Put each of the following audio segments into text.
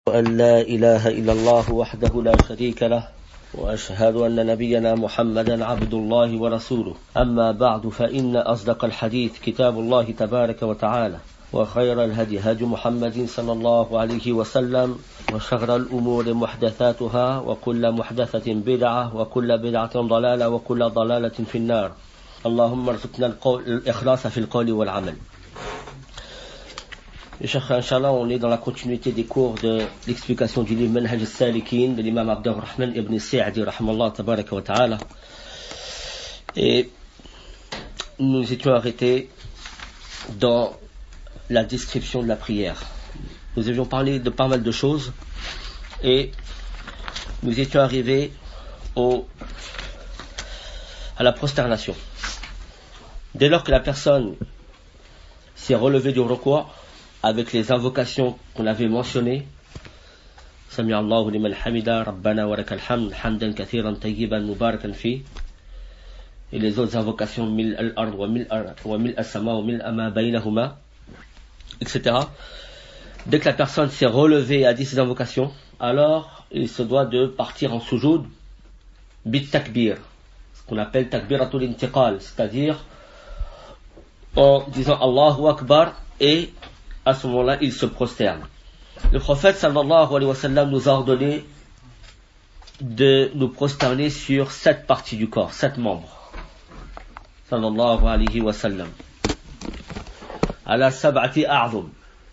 أن لا إله إلا الله وحده لا شريك له وأشهد أن نبينا محمدا عبد الله ورسوله أما بعد فإن أصدق الحديث كتاب الله تبارك وتعالى وخير الهدي هدي محمد صلى الله عليه وسلم وشر الأمور محدثاتها وكل محدثة بدعة وكل بدعة ضلالة وكل ضلالة في النار اللهم ارزقنا الإخلاص في القول والعمل. Inch'Allah, on est dans la continuité des cours de l'explication du livre Manhaj al-Salikin de l'imam Abdurrahman ibn Sa'di rahmallah tabaraka wa ta'ala. Et nous étions arrêtés dans la description de la prière. Nous avions parlé de pas mal de choses et nous étions arrivés à la prosternation. Dès lors que la personne s'est relevée du ruku' avec les invocations qu'on avait mentionnées, Sami Allahu liman hamida, Rabbana wa lakal hamd, hamdan kathiran tayyiban mubarakan fi, et les autres invocations mil al-ard wa mil as-sama wa mil ama baynahuma, etc. Dès que la personne s'est relevée et a dit ces invocations, alors il se doit de partir en sujoud bit takbir, ce qu'on appelle takbiratul intiqal, c'est-à-dire en disant Allahu Akbar, et à ce moment-là, il se prosterne. Le prophète sallallahu alayhi wa sallam nous a ordonné de nous prosterner sur 7 parties du corps, 7 membres. Sallallahu alayhi wa sallam. Ala sab'ati a'zum.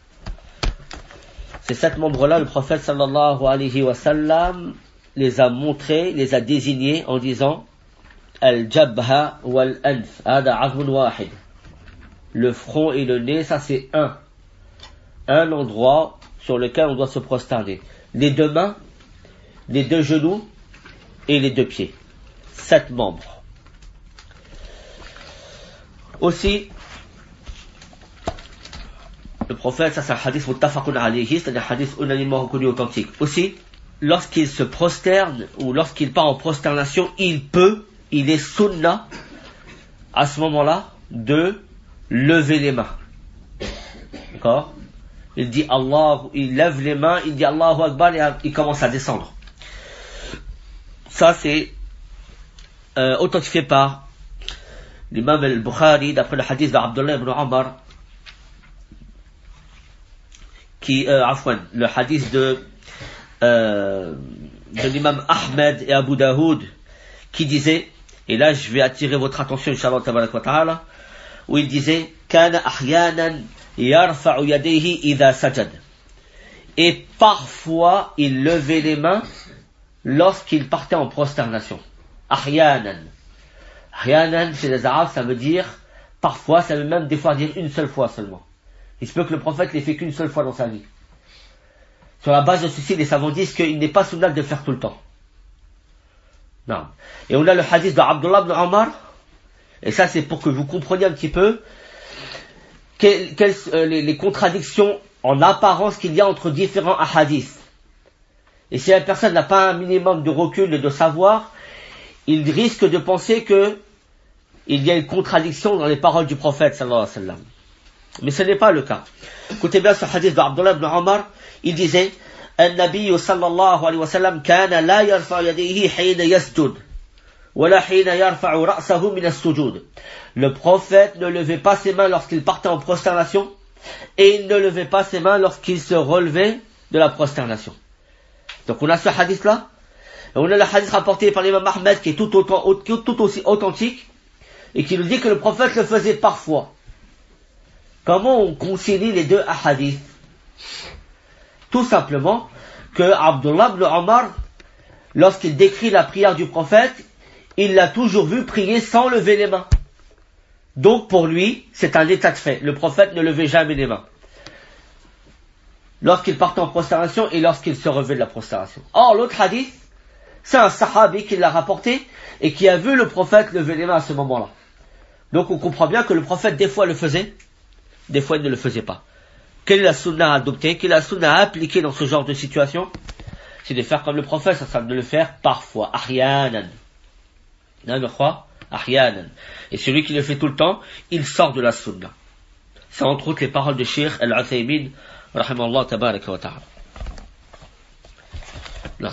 Ces 7 membres-là, le prophète sallallahu alayhi wa sallam les a montrés, les a désignés en disant Al-jabha wal-anf, hada azmun wahid. Le front et le nez, ça c'est un endroit sur lequel on doit se prosterner. Les 2 mains, les 2 genoux et les 2 pieds. 7 membres. Aussi, le prophète, ça c'est un hadith muttafaqun alayhi, c'est un hadith unanimement reconnu authentique. Aussi, lorsqu'il se prosterne ou lorsqu'il part en prosternation, il est sunna à ce moment-là de lever les mains. D'accord? Il dit Allah, il lève les mains, il dit Allahu Akbar et il commence à descendre. Ça c'est authentifié par l'imam al-Bukhari d'après le hadith d'Abdullah ibn Umar le hadith de l'imam Ahmed et Abu Daoud qui disait, et là je vais attirer votre attention inshallah tabarak wa ta'ala, où il disait kana ahyanan yarfa'u yadayhi idha sajad, et parfois il levait les mains lorsqu'il partait en prosternation. Ahyanan chez les Arabes ça veut dire parfois, ça veut même des fois dire une seule fois seulement. Il se peut que le prophète l'ait fait qu'une seule fois dans sa vie. Sur la base de ceci, les savants disent qu'il n'est pas souhaitable de le faire tout le temps. Non. Et on a le hadith de Abdullah ibn Umar, et ça c'est pour que vous compreniez un petit peu les contradictions en apparence qu'il y a entre différents hadiths. Et si la personne n'a pas un minimum de recul et de savoir, il risque de penser que il y a une contradiction dans les paroles du prophète sallallahu alayhi wa sallam. Mais ce n'est pas le cas. Écoutez bien ce hadith d'Abdullah ibn Umar, il disait النبي صلى الله عليه وسلم كان لا يرفع يديه حين يسجد ولا حين يرفع رأسه من السجود. Le prophète ne levait pas ses mains lorsqu'il partait en prosternation et il ne levait pas ses mains lorsqu'il se relevait de la prosternation. Donc on a ce hadith là, et on a le hadith rapporté par l'imam Ahmed qui est tout aussi authentique et qui nous dit que le prophète le faisait parfois. Comment on concilie les 2 hadiths? Tout simplement que Abdullah ibn Umar, lorsqu'il décrit la prière du prophète, il l'a toujours vu prier sans lever les mains. Donc pour lui, c'est un état de fait. Le prophète ne levait jamais les mains lorsqu'il partait en prosternation et lorsqu'il se relevait de la prosternation. Or l'autre hadith, c'est un sahabi qui l'a rapporté et qui a vu le prophète lever les mains à ce moment-là. Donc on comprend bien que le prophète des fois le faisait, des fois il ne le faisait pas. Quelle est la sunna à adopter? Quelle est la sunna à appliquer dans ce genre de situation? C'est de faire comme le prophète, ça de le faire parfois, ahyanan. Ahyanan. Et celui qui le fait tout le temps, il sort de la sunna. C'est entre autres les paroles de Cheikh Al-Uthaymin rahimallahu tabaraka wa ta'ala. Là.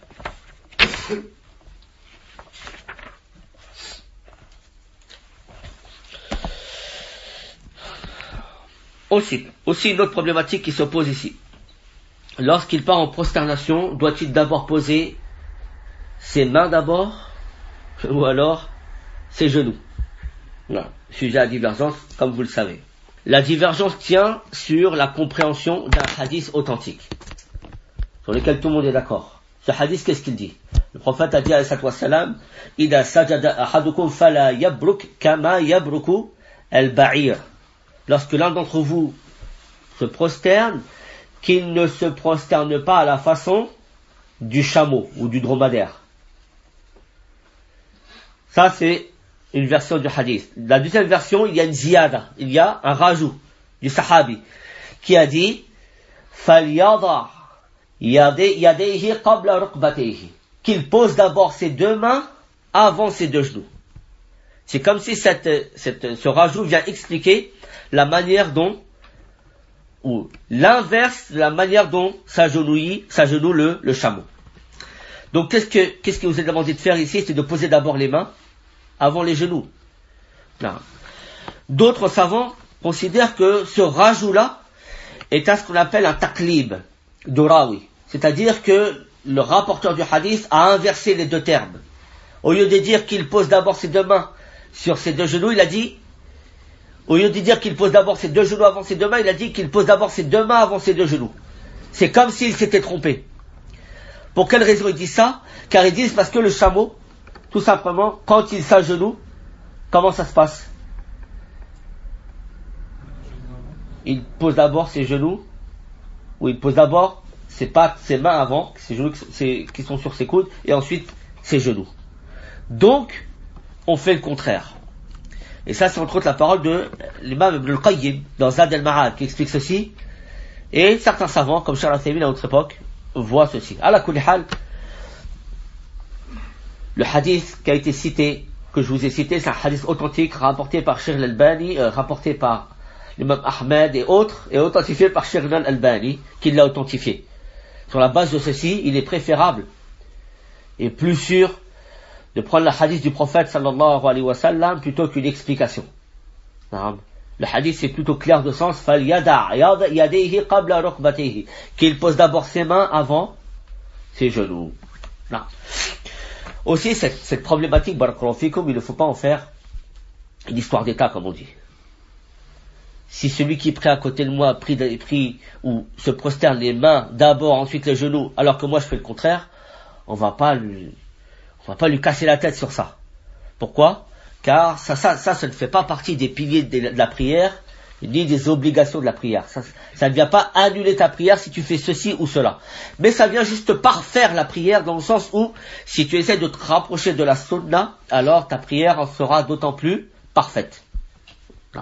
Aussi une autre problématique qui se pose ici. Lorsqu'il part en prosternation, doit-il d'abord poser ses mains d'abord, ou alors ses genoux? Voilà. Sujet à divergence, comme vous le savez. La divergence tient sur la compréhension d'un hadith authentique, sur lequel tout le monde est d'accord. Ce hadith, qu'est-ce qu'il dit? Le prophète a dit alayhi salatu wassalam, Ida sajada ahadukum fala yabruk kama yabruku al-ba'ir. Lorsque l'un d'entre vous se prosterne, qu'il ne se prosterne pas à la façon du chameau ou du dromadaire. Ça, c'est une version du hadith. La deuxième version, il y a une ziyada, il y a un rajout du sahabi, qui a dit, فَلْيَضَعْ يَدَيْهِ قَبْلَ رُكْبَتَيْهِ, qu'il pose d'abord ses deux mains avant ses deux genoux. C'est comme si ce rajout vient expliquer la manière dont, ou l'inverse de la manière dont s'agenouille le chameau. Donc qu'est-ce que vous est demandé de faire ici? C'est de poser d'abord les mains avant les genoux. Là. D'autres savants considèrent que ce rajout-là est à ce qu'on appelle un taqlib de rawi. C'est-à-dire que le rapporteur du hadith a inversé les deux termes. Au lieu de dire qu'il pose d'abord ses deux mains sur ses deux genoux, il a dit, au lieu de dire qu'il pose d'abord ses deux genoux avant ses deux mains, il a dit qu'il pose d'abord ses deux mains avant ses deux genoux. C'est comme s'il s'était trompé. Pour quelle raison ils disent ça? Car ils disent parce que le chameau, tout simplement, quand il s'agenouille, comment ça se passe? Il pose d'abord ses genoux, ou il pose d'abord ses mains avant, ses genoux qui sont sur ses coudes, et ensuite ses genoux. Donc, on fait le contraire. Et ça, c'est entre autres la parole de l'imam Ibn al-Qayyim, dans Zad al-Ma'ad, qui explique ceci. Et certains savants, comme Cheikh Al-Uthaymin à notre époque, voient ceci. Ala kulli hal, le hadith qui a été cité, que je vous ai cité, c'est un hadith authentique, rapporté par Cheikh Al-Albani, rapporté par l'imam Ahmed et autres, et authentifié par Cheikh Al-Albani, qui l'a authentifié. Sur la base de ceci, il est préférable et plus sûr de prendre le hadith du prophète sallallahu alayhi wa sallam plutôt qu'une explication. Le hadith c'est plutôt clair de sens, qu'il pose d'abord ses mains avant ses genoux. Non. Aussi cette problématique, barakallahu fikum, il ne faut pas en faire une histoire d'état comme on dit. Si celui qui est prêt à côté de moi a pris ou se prosterne les mains d'abord, ensuite les genoux, alors que moi je fais le contraire, on va pas lui casser la tête sur ça. Pourquoi? Car ça ne fait pas partie des piliers de la prière, ni des obligations de la prière. Ça ne vient pas annuler ta prière si tu fais ceci ou cela. Mais ça vient juste parfaire la prière dans le sens où, si tu essaies de te rapprocher de la sunna, alors ta prière en sera d'autant plus parfaite. Non.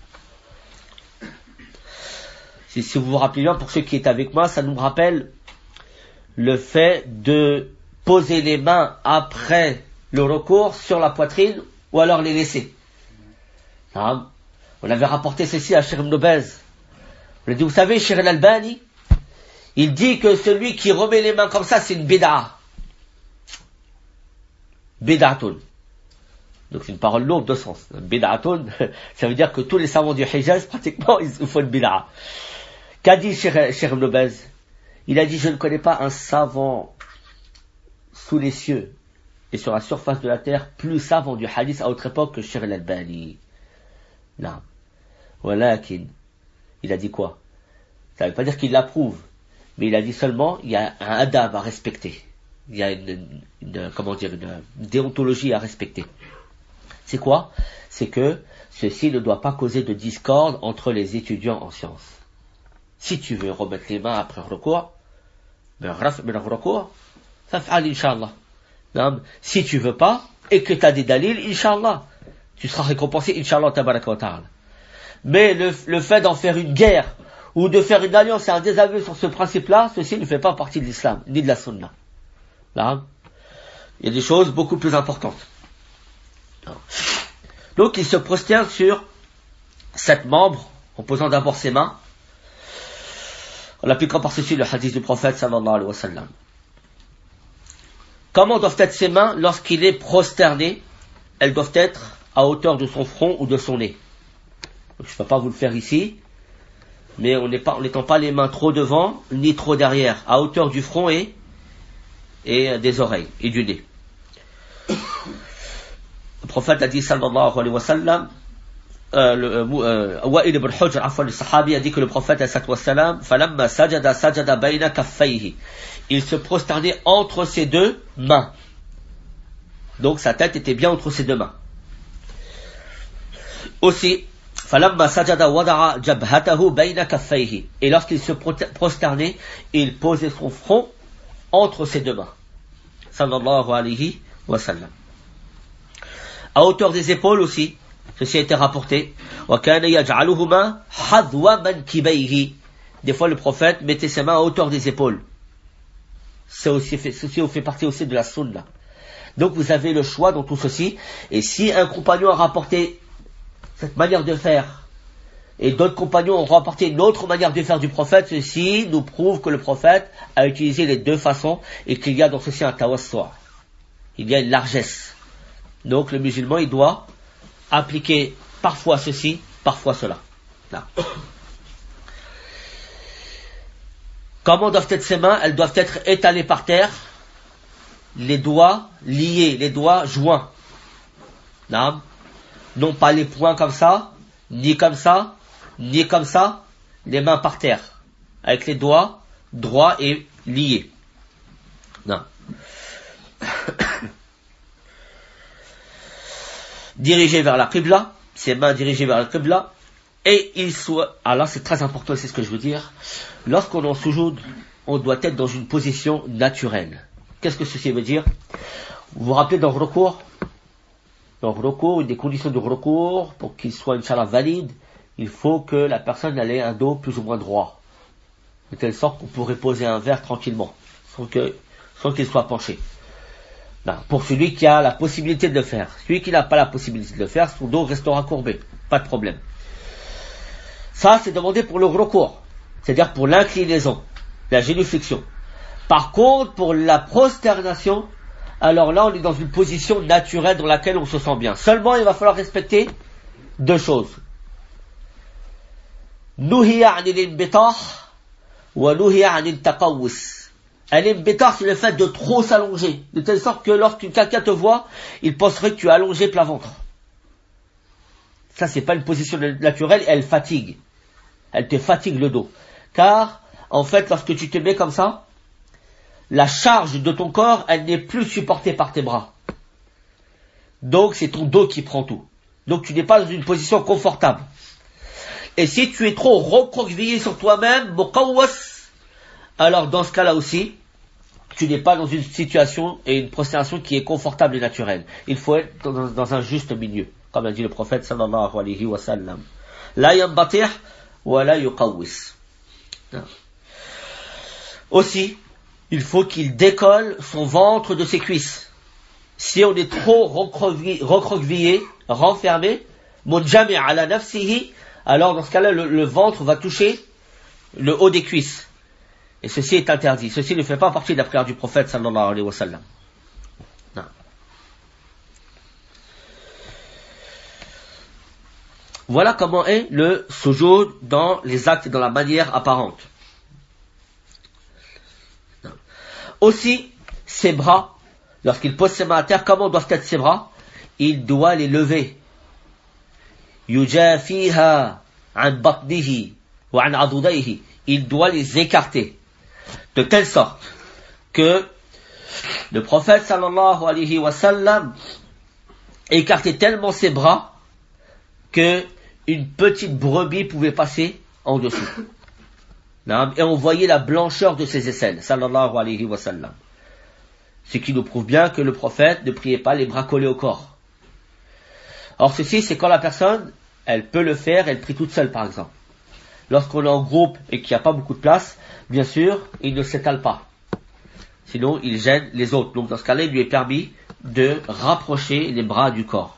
Si vous vous rappelez bien, pour ceux qui étaient avec moi, ça nous rappelle le fait de poser les mains après le recours sur la poitrine ou alors les laisser. Non. On avait rapporté ceci à Cheikh Ibn Baz. On a dit, vous savez, Cheikh Al-Albani, il dit que celui qui remet les mains comme ça, c'est une bid'a. Bid'atun. Donc c'est une parole lourde de sens. Bid'atun, ça veut dire que tous les savants du Hijaz, pratiquement, ils font une bid'a. Qu'a dit Cheikh Ibn Baz? Il a dit, je ne connais pas un savant sous les cieux et sur la surface de la terre plus savant du hadith à autre époque que Cheikh Al-Albani. Non. Walakin, il a dit quoi? Ça ne veut pas dire qu'il l'approuve, mais il a dit seulement il y a un adab à respecter. Il y a une déontologie à respecter. C'est quoi? C'est que ceci ne doit pas causer de discorde entre les étudiants en sciences. Si tu veux remettre les mains après le recours, fa'al inshallah. Si tu veux pas, et que tu as des dalils, inshallah, tu seras récompensé, inshallah, tabaraka wa ta'ala. Mais le fait d'en faire une guerre, ou de faire une alliance et un désaveu sur ce principe-là, ceci ne fait pas partie de l'islam, ni de la sunna. Là, il y a des choses beaucoup plus importantes. Donc, il se prosterne sur 7 membres, en posant d'abord ses mains, en appliquant par ceci le hadith du prophète sallallahu alayhi wa sallam. Comment doivent être ses mains lorsqu'il est prosterné? Elles doivent être à hauteur de son front ou de son nez. Donc, je ne peux pas vous le faire ici, mais on n'étend pas les mains trop devant ni trop derrière, à hauteur du front et des oreilles et du nez. Le prophète a dit sallallahu alayhi wa sallam, Wa'il ibn Hujr, le sahabi, a dit que le prophète sallallahu alayhi wa sallam, falamma sajada bayna kaffayhi, il se prosternait entre ses deux mains. Donc sa tête était bien entre ses deux mains. Aussi, falamma sajada wada'a jabhatahu bayna kaffayhi, et lorsqu'il se prosternait, il posait son front entre ses deux mains. Sallallahu alayhi wa sallam. À hauteur des épaules aussi, ceci a été rapporté. Des fois le prophète mettait ses mains à hauteur des épaules. Ceci fait partie aussi de la sunna. Donc vous avez le choix dans tout ceci. Et si un compagnon a rapporté cette manière de faire, et d'autres compagnons ont rapporté une autre manière de faire du prophète, ceci nous prouve que le prophète a utilisé les deux façons, et qu'il y a dans ceci un tawassu'. Il y a une largesse. Donc le musulman, il doit appliquer parfois ceci, parfois cela. Là. Comment doivent être ses mains? Elles doivent être étalées par terre, les doigts liés, les doigts joints. Là. Non pas les poings comme ça, ni comme ça, ni comme ça, les mains par terre, avec les doigts droits et liés. Non. Dirigé vers la Qibla, ses mains dirigées vers la Qibla, et il soit, alors c'est très important, c'est ce que je veux dire, lorsqu'on est en sujoud, on doit être dans une position naturelle. Qu'est-ce que ceci veut dire? Vous vous rappelez dans le recours, des conditions de recours, pour qu'il soit, Inch'Allah, valide, il faut que la personne ait un dos plus ou moins droit, de telle sorte qu'on pourrait poser un verre tranquillement, sans qu'il soit penché. Non, pour celui qui a la possibilité de le faire. Celui qui n'a pas la possibilité de le faire, son dos restera courbé. Pas de problème. Ça, c'est demandé pour le recours. C'est-à-dire pour l'inclinaison, la génuflexion. Par contre, pour la prosternation, alors là, on est dans une position naturelle dans laquelle on se sent bien. Seulement, il va falloir respecter deux choses. Nuhiya anil inbitah wa nuhiya anil taqawwus. Al-imbitah, c'est le fait de trop s'allonger, de telle sorte que lorsque quelqu'un te voit, il penserait que tu es allongé plat ventre. Ça, c'est pas une position naturelle, elle fatigue. Elle te fatigue le dos. Car, en fait, lorsque tu te mets comme ça, la charge de ton corps, elle n'est plus supportée par tes bras. Donc, c'est ton dos qui prend tout. Donc, tu n'es pas dans une position confortable. Et si tu es trop recroquevillé sur toi-même, muqawwas, alors dans ce cas-là aussi, tu n'es pas dans une situation et une prosternation qui est confortable et naturelle. Il faut être dans un juste milieu, comme a dit le prophète sallallahu alayhi wa sallam. La yambatih wa la yuqawwis. Aussi, il faut qu'il décolle son ventre de ses cuisses. Si on est trop recroquevillé, renfermé, munjami' ala nafsihi, alors dans ce cas-là, le ventre va toucher le haut des cuisses. Et ceci est interdit. Ceci ne fait pas partie de la prière du prophète sallallahu alayhi wa sallam. Non. Voilà comment est le sujoud dans les actes et dans la manière apparente. Non. Aussi, ses bras, lorsqu'il pose ses mains à terre, comment doivent être ses bras? Il doit les lever. Yujafiha an batnihi wa an adudayhi. Il doit les écarter. De telle sorte que le prophète sallallahu alayhi wa sallam écartait tellement ses bras que une petite brebis pouvait passer en dessous. Et on voyait la blancheur de ses aisselles, sallallahu alayhi wa sallam. Ce qui nous prouve bien que le prophète ne priait pas les bras collés au corps. Or ceci, c'est quand la personne, elle peut le faire, elle prie toute seule par exemple. Lorsqu'on est en groupe et qu'il n'y a pas beaucoup de place, bien sûr, il ne s'étale pas. Sinon, il gêne les autres. Donc, dans ce cas-là, il lui est permis de rapprocher les bras du corps.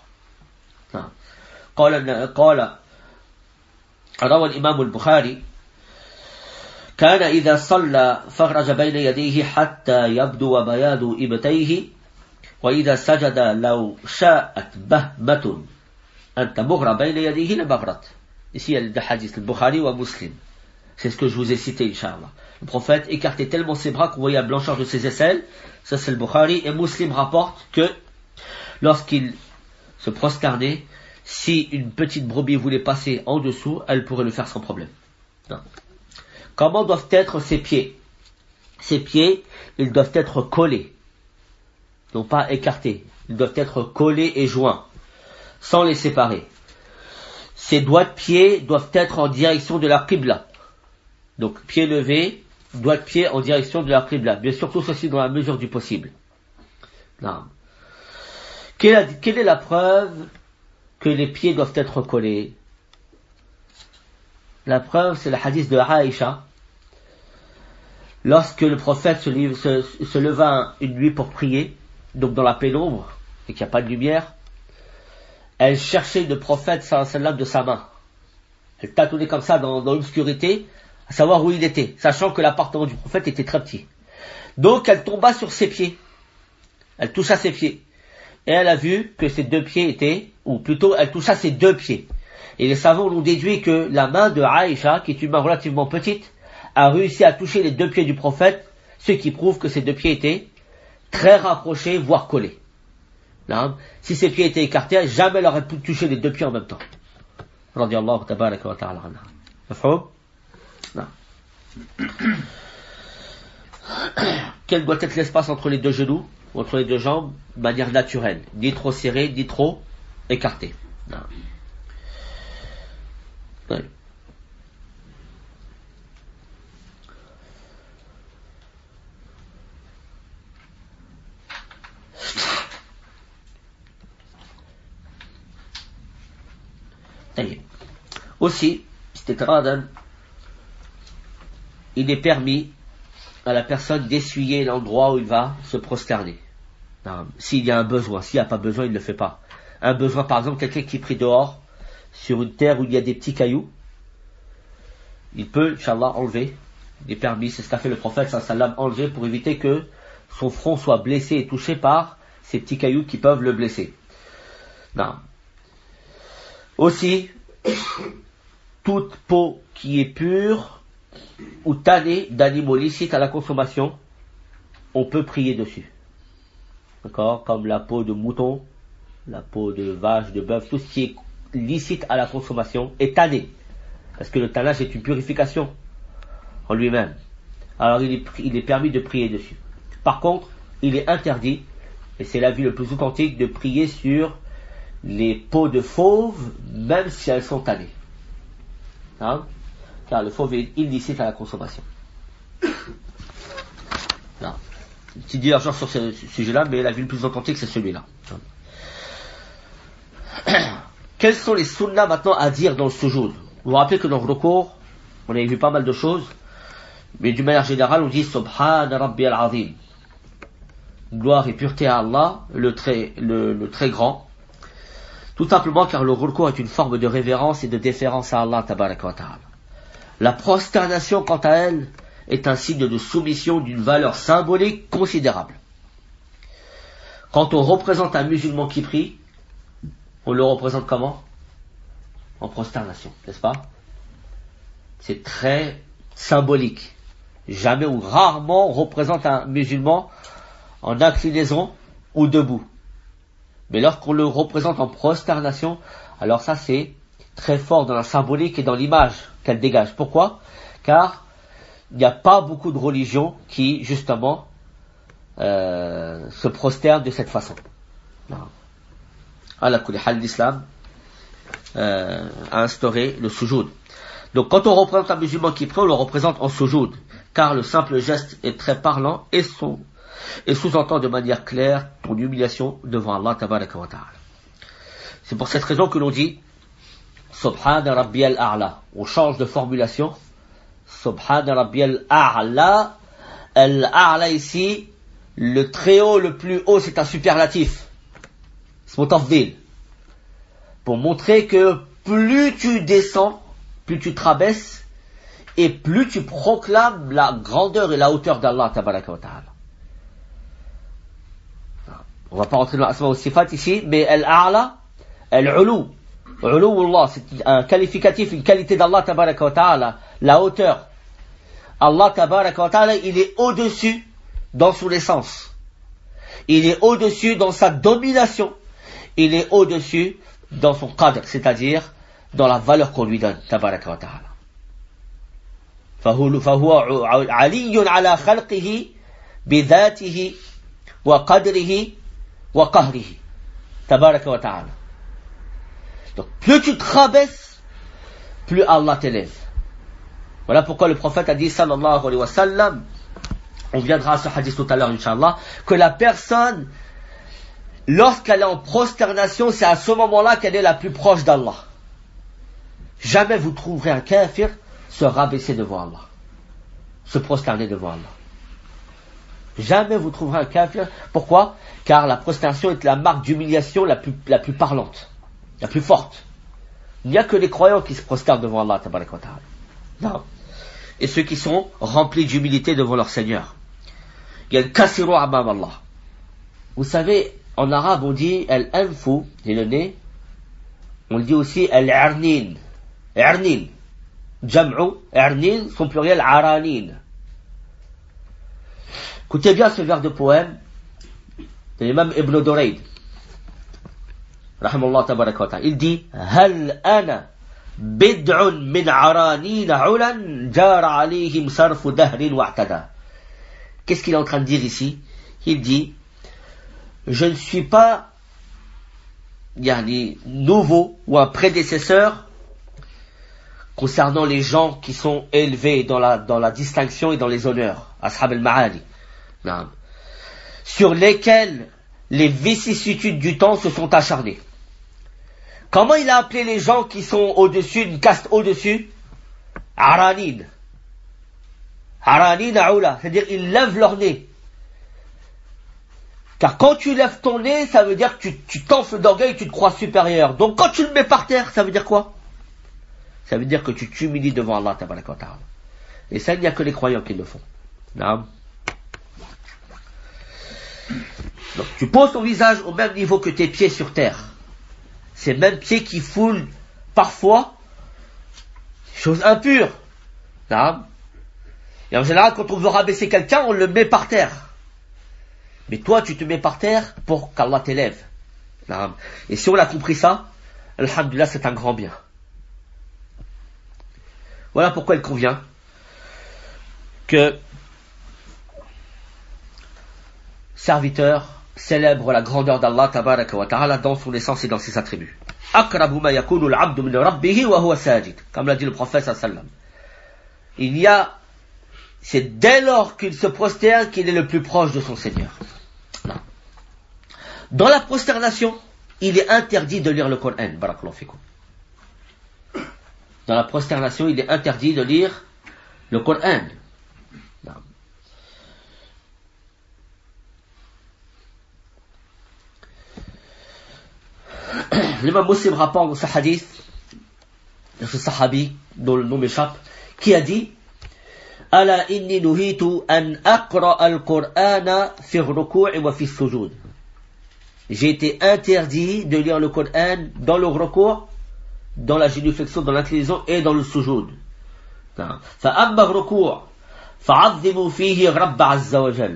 قال روى الإمام البخاري كان إذا صلى فرج بين يديه حتى يبدو بياض إبطيه وإذا سجد لو شاءت بهمة أن تمر بين يديه لمغرت. Ici il y a le hadith, le Bukhari ou Muslim. C'est ce que je vous ai cité, Inch'Allah. Le prophète écartait tellement ses bras qu'on voyait la blancheur de ses aisselles. Ça c'est le Bukhari. Et Muslim rapporte que lorsqu'il se prosternait, si une petite brebis voulait passer en dessous, elle pourrait le faire sans problème. Non. Comment doivent être ses pieds? Ses pieds, ils doivent être collés. Non pas écartés. Ils doivent être collés et joints, sans les séparer. Ses doigts de pied doivent être en direction de la qibla. Donc, pied levé, doigts de pied en direction de la qibla. Bien sûr, tout ceci dans la mesure du possible. Non. Quelle est la preuve que les pieds doivent être collés? La preuve, c'est le hadith de Aïcha. Lorsque le prophète se leva une nuit pour prier, donc dans la pénombre, et qu'il n'y a pas de lumière, elle cherchait le prophète sallallahu alayhi wa sallam de sa main. Elle tâtonnait comme ça dans l'obscurité, à savoir où il était, sachant que l'appartement du prophète était très petit. Donc elle tomba sur ses pieds. Elle toucha ses pieds. Et elle a vu que ses deux pieds étaient, ou plutôt elle toucha ses deux pieds. Et les savants ont déduit que la main de Aïcha, qui est une main relativement petite, a réussi à toucher les deux pieds du prophète, ce qui prouve que ses deux pieds étaient très rapprochés, voire collés. Là, si ses pieds étaient écartés, jamais elle aurait pu toucher les deux pieds en même temps. Radiallahu tabaraka wa ta'ala anha. Mafhum? Non. Quel doit être l'espace entre les deux genoux, entre les deux jambes, de manière naturelle, ni trop serré, ni trop écarté. Non. Oui. Aussi, il est permis à la personne d'essuyer l'endroit où il va se prosterner. S'il y a un besoin, s'il n'y a pas besoin, il ne le fait pas. Un besoin, par exemple, quelqu'un qui prie dehors, sur une terre où il y a des petits cailloux, il peut, Inch'Allah, enlever. Il est permis, c'est ce qu'a fait le prophète, sallam, enlever pour éviter que son front soit blessé et touché par ces petits cailloux qui peuvent le blesser. Non. Aussi, toute peau qui est pure ou tannée d'animaux licites à la consommation, on peut prier dessus. D'accord? Comme la peau de mouton, la peau de vache, de bœuf, tout ce qui est licite à la consommation est tanné. Parce que le tannage est une purification en lui-même. Alors il est permis de prier dessus. Par contre, il est interdit, et c'est l'avis le plus authentique, de prier sur les peaux de fauve, même si elles sont tannées. Hein? Car le fauve est illicite à la consommation. Là. Petit divergence sur ce sujet-là, mais l'avis le plus authentique, c'est celui-là. Quels sont les sunnas maintenant à dire dans le sujoud? Vous vous rappelez que dans le recours, on avait vu pas mal de choses, mais d'une manière générale, on dit Subhana Rabbi al-Azim. Gloire et pureté à Allah, le très grand. Tout simplement car le recours est une forme de révérence et de déférence à Allah tabaraka wa ta'ala. La prosternation, quant à elle, est un signe de soumission d'une valeur symbolique considérable. Quand on représente un musulman qui prie, on le représente comment? En prosternation, n'est-ce pas? C'est très symbolique. Jamais ou rarement on représente un musulman en inclinaison ou debout. Mais lorsqu'on le représente en prosternation, alors ça c'est très fort dans la symbolique et dans l'image qu'elle dégage. Pourquoi? Car il n'y a pas beaucoup de religions qui, justement, se prosternent de cette façon. L'islam a instauré le sujoud. Donc quand on représente un musulman qui prie, on le représente en sujoud, car le simple geste est très parlant et sous-entend de manière claire ton humiliation devant Allah tabaraka wa ta'ala. C'est pour cette raison que l'on dit Subhana Rabbiyal A'la. On change de formulation. Subhana Rabbiyal A'la. Al-A'la ici, le très haut, le plus haut, c'est un superlatif. C'est mon tafdil. Pour montrer que plus tu descends, plus tu te rabaisses, et plus tu proclames la grandeur et la hauteur d'Allah tabaraka wa ta'ala. On va pas rentrer dans l'asma wa sifat ici, mais al-a'la, al-ulu, Allah, c'est un qualificatif, une qualité d'Allah tabaraka wa ta'ala, la hauteur. Allah tabaraka wa ta'ala, il est au-dessus dans son essence. Il est au-dessus dans sa domination. Il est au-dessus dans son qadr, c'est-à-dire dans la valeur qu'on lui donne, tabaraka wa ta'ala. فهو علي على خلقه بذاته وقدره وقهره تبارك وتعالى. Donc plus tu te rabaisses, plus Allah t'élève. Voilà pourquoi le prophète a dit sallallahu alayhi wa sallam, on viendra à ce hadith tout à l'heure inshallah, que la personne, lorsqu'elle est en prosternation, c'est à ce moment-là qu'elle est la plus proche d'Allah. Jamais vous trouverez un kafir se rabaisser devant Allah, se prosterner devant Allah. Jamais vous trouverez un kafir. Pourquoi? Car la prosternation est la marque d'humiliation la plus parlante, la plus forte. Il n'y a que les croyants qui se prosternent devant Allah tabaraka wa ta'ala. Non. Et ceux qui sont remplis d'humilité devant leur Seigneur. Il y a le kasiru amam Allah. Vous savez, en arabe on dit al-anfu, c'est le nez. On le dit aussi al-arnin. Arnin. Jam'u, arnin, son pluriel aranin. Écoutez bien ce vers de poème de l'imam Ibn Durayd. Rahimallah tabaraka wa ta'ala. Il dit hal ana bid'un min aranin ulan jar alayhim sarfu dahrin wa'tada. Qu'est-ce qu'il est en train de dire ici? Il dit je ne suis pas nouveau ou un prédécesseur concernant les gens qui sont élevés dans la distinction et dans les honneurs, ashab al-ma'ali, sur lesquels les vicissitudes du temps se sont acharnées. Comment il a appelé les gens qui sont au-dessus, une caste au-dessus? Aranin. Aranin aoula, c'est-à-dire ils lèvent leur nez. Car quand tu lèves ton nez, ça veut dire que tu t'enfles d'orgueil, tu te crois supérieur. Donc quand tu le mets par terre, ça veut dire quoi? Ça veut dire que tu t'humilies devant Allah tabaraka wa ta'ala. Et ça, il n'y a que les croyants qui le font. Non. Donc tu poses ton visage au même niveau que tes pieds sur terre. Ces mêmes pieds qui foulent parfois des choses impures. Non. Et en général, quand on veut rabaisser quelqu'un, on le met par terre. Mais toi, tu te mets par terre pour qu'Allah t'élève. Non. Et si on a compris ça, alhamdulillah, c'est un grand bien. Voilà pourquoi il convient que serviteur célèbre la grandeur d'Allah tabaraka wa ta'ala dans son essence et dans ses attributs. Aqrabu ma yakunu al-'abdu min rabbih wa huwa sajid, comme l'a dit le prophète sallallahu alayhi wa sallam. C'est dès lors qu'il se prosterne qu'il est le plus proche de son Seigneur. Non. Dans la prosternation, il est interdit de lire le Coran. Barakallahu fikum. Dans la prosternation, il est interdit de lire le Coran. Non. L'imam Muslim rapporte dans ce hadith, de ce sahabi, dont le nom m'échappe, qui a dit Ala inni nuhitu an aqra al-Qur'ana fi al-ruku' wa fi al-sujud. J'ai été interdit de lire le Coran dans le recours, dans la génuflexion, dans l'inclinaison et dans le sujoud. فأما الركوع فعظموا فيه رب عز وجل.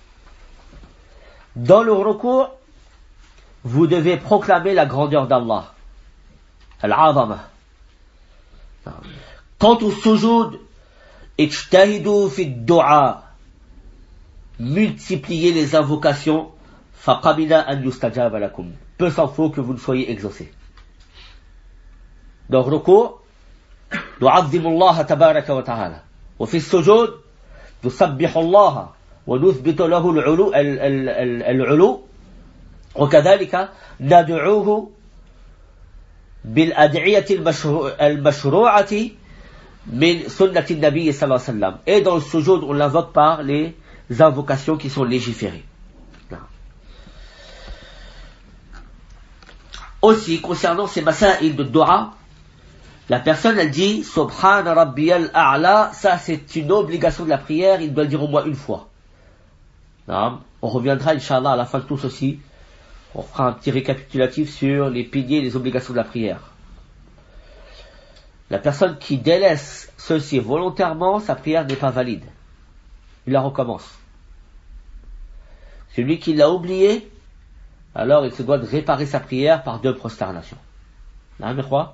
Dans le recours, vous devez proclamer la grandeur d'Allah. Al-'azama. Quant au sujoud, ijtahidu fi ad-du'a. Multipliez les invocations. فَقَبِلَ أَنْ يُسْتَجَابَ لَكُمْ. Peu s'en faut que vous ne soyez exaucés. Donc, recours, نعظم الله تبارك وتعالى. وفي السجود نسبح الله ونثبت له العلو وكذلك ندعوه بالأدعية المشروعة من سنة النبي صلى الله عليه وسلم. Et dans le sujoud, on l'invoque par les invocations qui sont légiférées. Aussi, concernant ces masaïl de dua, La personne, elle dit, Subhana Rabbiyal A'la, ça c'est une obligation de la prière, il doit le dire au moins une fois. Non. On reviendra, Inch'Allah, à la fin de tout ceci. On fera un petit récapitulatif sur les piliers et les obligations de la prière. La personne qui délaisse ceci volontairement, sa prière n'est pas valide. Il la recommence. Celui qui l'a oublié, alors il se doit de réparer sa prière par 2 prosternations. Là, mes croix.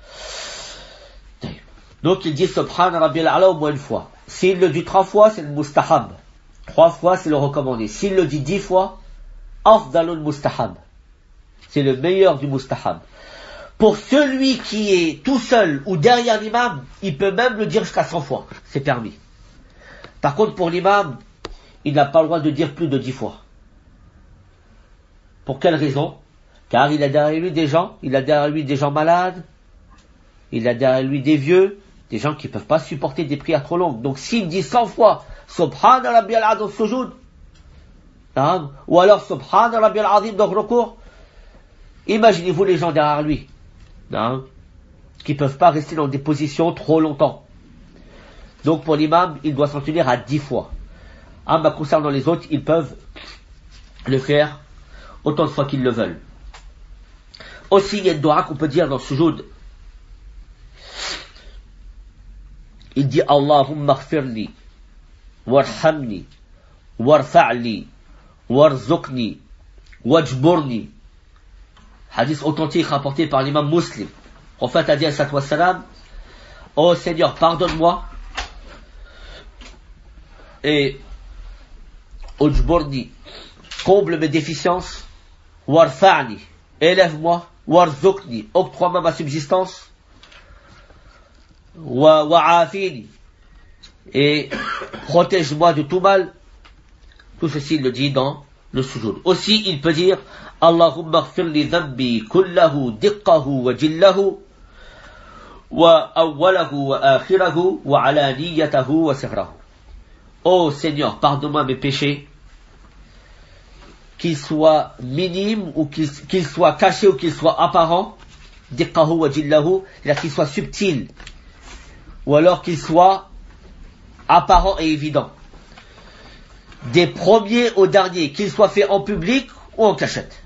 Donc il dit Subhana Rabbiyal A'la au moins une fois. S'il le dit 3 fois, c'est le mustahab. 3 fois, c'est le recommandé. S'il le dit 10 fois, afdalul mustahab. C'est le meilleur du mustahab. Pour celui qui est tout seul ou derrière l'imam, il peut même le dire jusqu'à 100 fois. C'est permis. Par contre, pour l'imam, il n'a pas le droit de dire plus de 10 fois. Pour quelle raison? Car il a derrière lui des gens, malades, il a derrière lui des vieux, des gens qui ne peuvent pas supporter des prières trop longues. Donc s'il dit 100 fois Subhana Rabbiyal A'la dans le sujoud, ou alors Subhana Rabbiyal Azim dans le recours, imaginez-vous les gens derrière lui, qui ne peuvent pas rester dans des positions trop longtemps. Donc pour l'imam, il doit s'en tenir à 10 fois. Concernant les autres, ils peuvent le faire autant de fois qu'ils le veulent. Aussi, il y a une dua qu'on peut dire dans le sujoud. Il dit Allahumma ighfirli, warhamni, warfa'li, warzuqni, wajburni. Hadith authentique rapporté par l'imam Muslim. Le prophète a dit alayhi wassalam, ô Seigneur, pardonne-moi, et ujburni, comble mes déficiences, warfa'ni, élève-moi, warzuqni, octroie-moi ma subsistance, wa'afini, et protège-moi de tout mal. Tout ceci il le dit dans le sujoud. Aussi il peut dire Allahumma ighfir li dhanbi kullahu diqqahu wa jillahu wa awwalahu wa akhirahu wa alaniyatahu wa sirrahu. Ô Seigneur, pardonne-moi mes péchés, qu'ils soient minimes ou qu'ils soient cachés ou qu'ils soient apparents, diqqahu wa jillahu, c'est-à-dire qu'ils soient subtils ou alors qu'ils soient apparents et évidents. Des premiers aux derniers, qu'ils soient faits en public ou en cachette.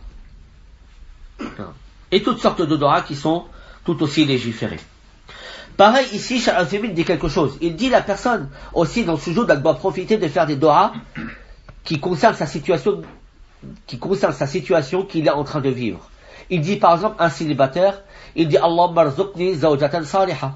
Et toutes sortes de doigts qui sont tout aussi légiférés. Pareil, ici, Cheikh Al-Uthaymeen dit quelque chose. Il dit la personne aussi dans ce jour, elle doit profiter de faire des doigts qui concernent sa situation qu'il est en train de vivre. Il dit par exemple un célibataire, il dit Allahumma rzuqni zawjatan salihah.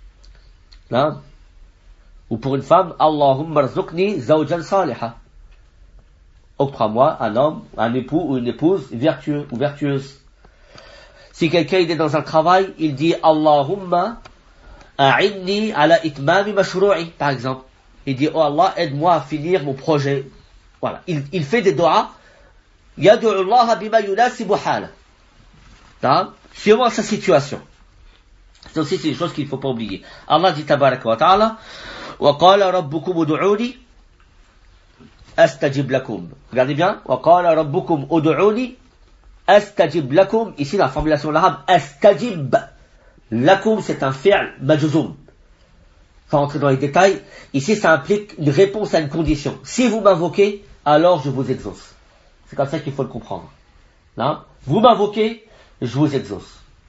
Ou pour une femme, Allahumma rzuqni zawjan salihah. Octroie-moi un homme, un époux ou une épouse vertueux ou vertueuse. Si quelqu'un est dans un travail, il dit Allahumma a'inni ala itmami mashru'i, par exemple. Il dit, oh Allah, aide-moi à finir mon projet. Voilà. Il fait des doigts. Yad'u Allah bima yunasibu hala. Suivant sa situation. C'est aussi une chose qu'il ne faut pas oublier. Allah dit tabaraka wa ta'ala, wa qala rabbukum ud'uni astajib lakum. Regardez bien. Wa qala rabbukum ud'uni astajib lakum. Ici, la formulation de l'arabe, astajib lakum, c'est un fi'l majzoum. Sans rentrer dans les détails, ici, ça implique une réponse à une condition. Si vous m'invoquez, alors je vous exauce. C'est comme ça qu'il faut le comprendre. Vous m'invoquez, je vous exauce.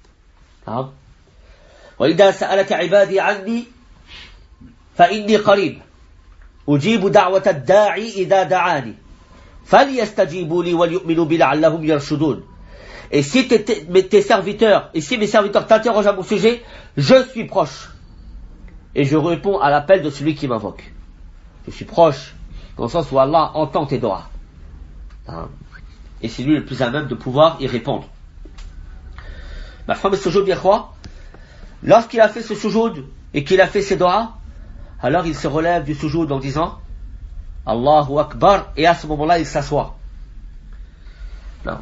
وإذا سألك عبادي عني فإني قريب أجيب دعوة الداعي إذا دعاني فليستجيبوا لي وليؤمنوا بي لعلهم يرشدون. Et si tes serviteurs, et si mes serviteurs t'interrogent à mon sujet, je suis proche. Et je réponds à l'appel de celui qui m'invoque. Je suis proche, dans le sens où Allah entend tes doigts. Et c'est lui le plus à même de pouvoir y répondre. Ma femme, ce jour bien quoi? Lorsqu'il a fait ce sujoud et qu'il a fait ses doigts, alors il se relève du sujoud en disant Allahu Akbar, et à ce moment-là il s'assoit. Non.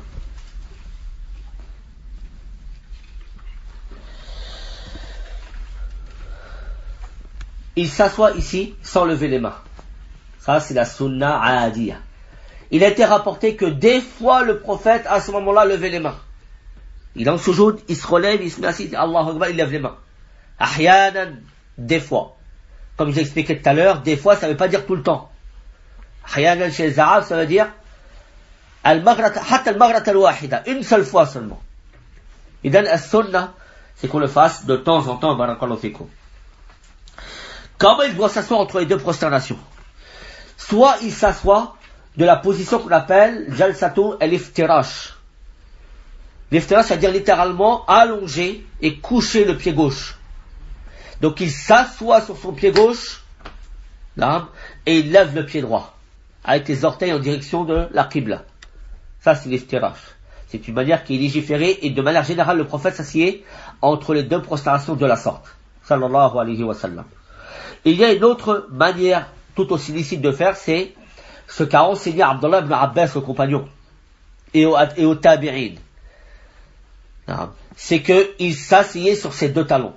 Il s'assoit ici sans lever les mains. Ça c'est la sunna aadiyah. Il a été rapporté que des fois le prophète à ce moment-là levait les mains. Il est en sujoud, il se relève, il se met assis, Allahu Akbar, il lève les mains. Ahyanan, des fois. Comme je l'expliquais tout à l'heure, des fois ça ne veut pas dire tout le temps. Ahyanan chez les Arabes, ça veut dire hatta al-maghrat al-wahida, une seule fois seulement. Idan as-sunnah, c'est qu'on le fasse de temps en temps, barakallahu fikum. Comment il doit s'asseoir entre les deux prosternations? Soit il s'assoit de la position qu'on appelle jalsatu al-iftirash. L'iftirash, c'est-à-dire littéralement allonger et coucher le pied gauche. Donc il s'assoit sur son pied gauche, et il lève le pied droit, avec les orteils en direction de la qibla. Ça c'est l'iftirash. C'est une manière qui est légiférée, et de manière générale le prophète s'assied entre les deux prosternations de la sorte. Sallallahu alayhi wa sallam. Il y a une autre manière tout aussi licite de faire, c'est ce qu'a enseigné Abdullah ibn Abbas, le compagnon, et au tabi'in. C'est qu'il s'asseyait sur ses deux talons.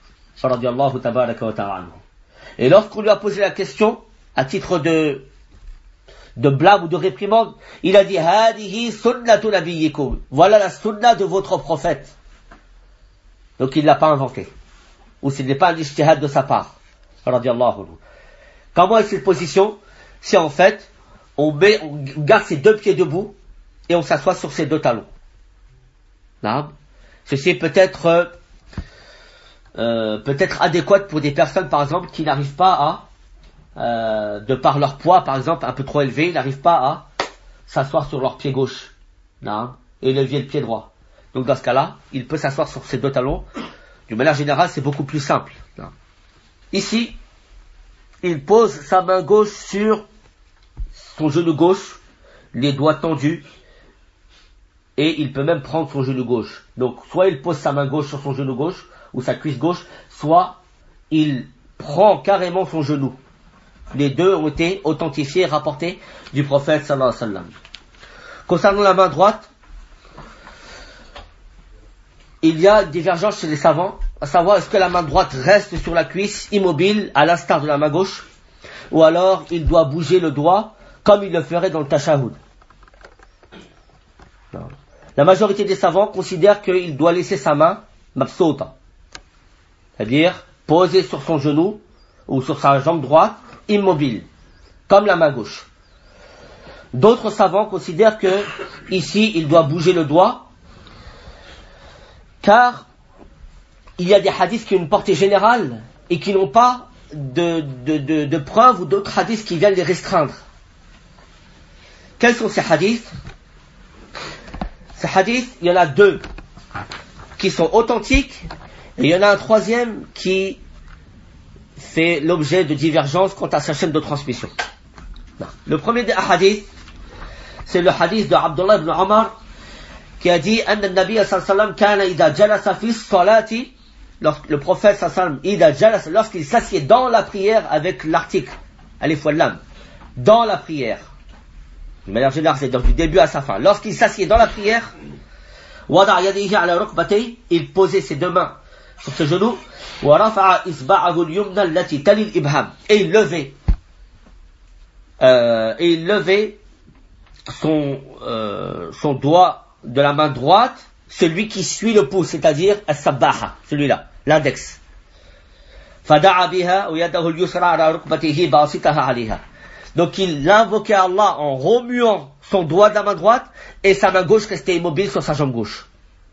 Et lorsqu'on lui a posé la question, à titre de blâme ou de réprimande, il a dit Hadihi sunnatu nabiyyikum. Voilà la sunna de votre prophète. Donc il ne l'a pas inventé. Ou ce n'est pas un ijtihad de sa part. Comment est cette position? C'est en fait, on garde ses deux pieds debout et on s'assoit sur ses deux talons. Ceci est peut-être adéquat pour des personnes, par exemple, qui n'arrivent pas à, de par leur poids, par exemple, un peu trop élevé, ils n'arrivent pas à s'asseoir sur leur pied gauche, et lever le pied droit. Donc dans ce cas-là, il peut s'asseoir sur ses deux talons. D'une manière générale, c'est beaucoup plus simple. Ici, il pose sa main gauche sur son genou gauche, les doigts tendus, et il peut même prendre son genou gauche. Donc, soit il pose sa main gauche sur son genou gauche, ou sa cuisse gauche, soit il prend carrément son genou. Les deux ont été authentifiés et rapportés du prophète sallallahu alayhi wa sallam. Concernant la main droite, il y a divergence chez les savants, à savoir est-ce que la main droite reste sur la cuisse immobile à l'instar de la main gauche, ou alors il doit bouger le doigt comme il le ferait dans le tashahhud. La majorité des savants considèrent qu'il doit laisser sa main mabsouta, c'est-à-dire posée sur son genou ou sur sa jambe droite, immobile, comme la main gauche. D'autres savants considèrent que ici il doit bouger le doigt, car il y a des hadiths qui ont une portée générale et qui n'ont pas de preuves ou d'autres hadiths qui viennent les restreindre. Quels sont ces hadiths? Ces hadiths, il y en a deux qui sont authentiques et il y en a un troisième qui fait l'objet de divergences quant à sa chaîne de transmission. Le premier des hadiths, c'est le hadith de Abdullah ibn Omar qui a dit Anna Nabi sallallahu alayhi wa sallam kana idha jalasa fi salati, le prophète sallallahu alayhi wa sallam lorsqu'il s'assied dans la prière avec l'article alif wal lam, dans la prière, de manière générale, c'est donc du début à sa fin. Lorsqu'il s'assied dans la prière, wada' yadihi ala rukbatayhi, il posait ses deux mains sur ses genoux, wa rafa'a isba'ahu al-yumna allati tali al-ibham, et il levait son doigt de la main droite, celui qui suit le pouce, c'est-à-dire as-sabbaha, celui-là, l'index. Fada'a biha wa yadahu al-yusra ala rukbatihi basitaha 'alayha. Donc il invoquait Allah en remuant son doigt de la main droite et sa main gauche restait immobile sur sa jambe gauche.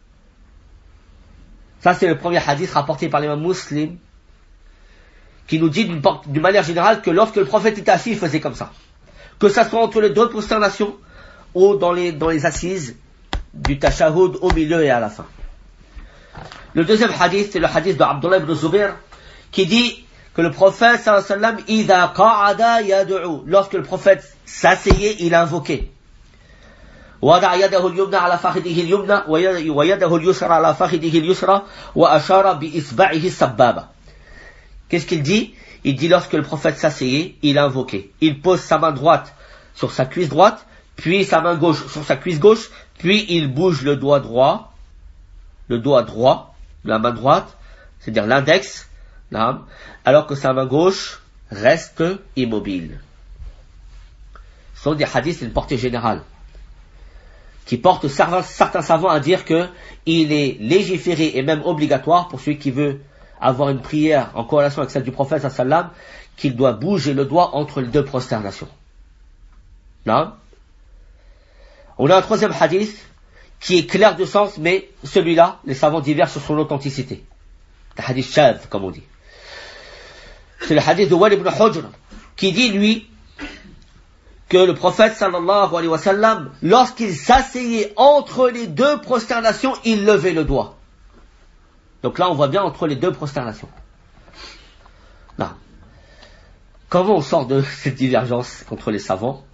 Ça c'est le premier hadith rapporté par l'imam Muslim qui nous dit d'une manière générale que lorsque le prophète était assis, il faisait comme ça. Que ça soit entre les deux prosternations ou dans les assises du tashahhud au milieu et à la fin. Le deuxième hadith, c'est le hadith de Abdullah ibn Zubair qui dit que le prophète sallallahu alayhi wa sallam, idha qa'ada yad'u, lorsque le prophète s'asseyait, il invoquait. Wada'a yadahu al-yumna ala fakhidihi al-yumna wa yadahu al-yusra ala fakhidihi al-yusra wa ashara bi isba'ihi as-sabbaba. Qu'est-ce qu'il dit? Il dit lorsque le prophète s'asseyait, il invoquait. Il pose sa main droite sur sa cuisse droite, puis sa main gauche sur sa cuisse gauche, puis il bouge le doigt droit de la main droite, c'est-à-dire l'index, alors que sa main gauche reste immobile. Ce sont des hadiths d'une portée générale, qui portent certains savants à dire que il est légiféré et même obligatoire pour celui qui veut avoir une prière en corrélation avec celle du prophète sallam, qu'il doit bouger le doigt entre les deux prosternations. Là, on a un troisième hadith qui est clair de sens, mais celui-là, les savants divergent sur son authenticité. Le hadith shadh, comme on dit. C'est le hadith de Walid ibn Hujr, qui dit, lui, que le prophète sallallahu alayhi wa sallam, lorsqu'il s'asseyait entre les deux prosternations, il levait le doigt. Donc là, on voit bien entre les deux prosternations. Non. Comment on sort de cette divergence entre les savants?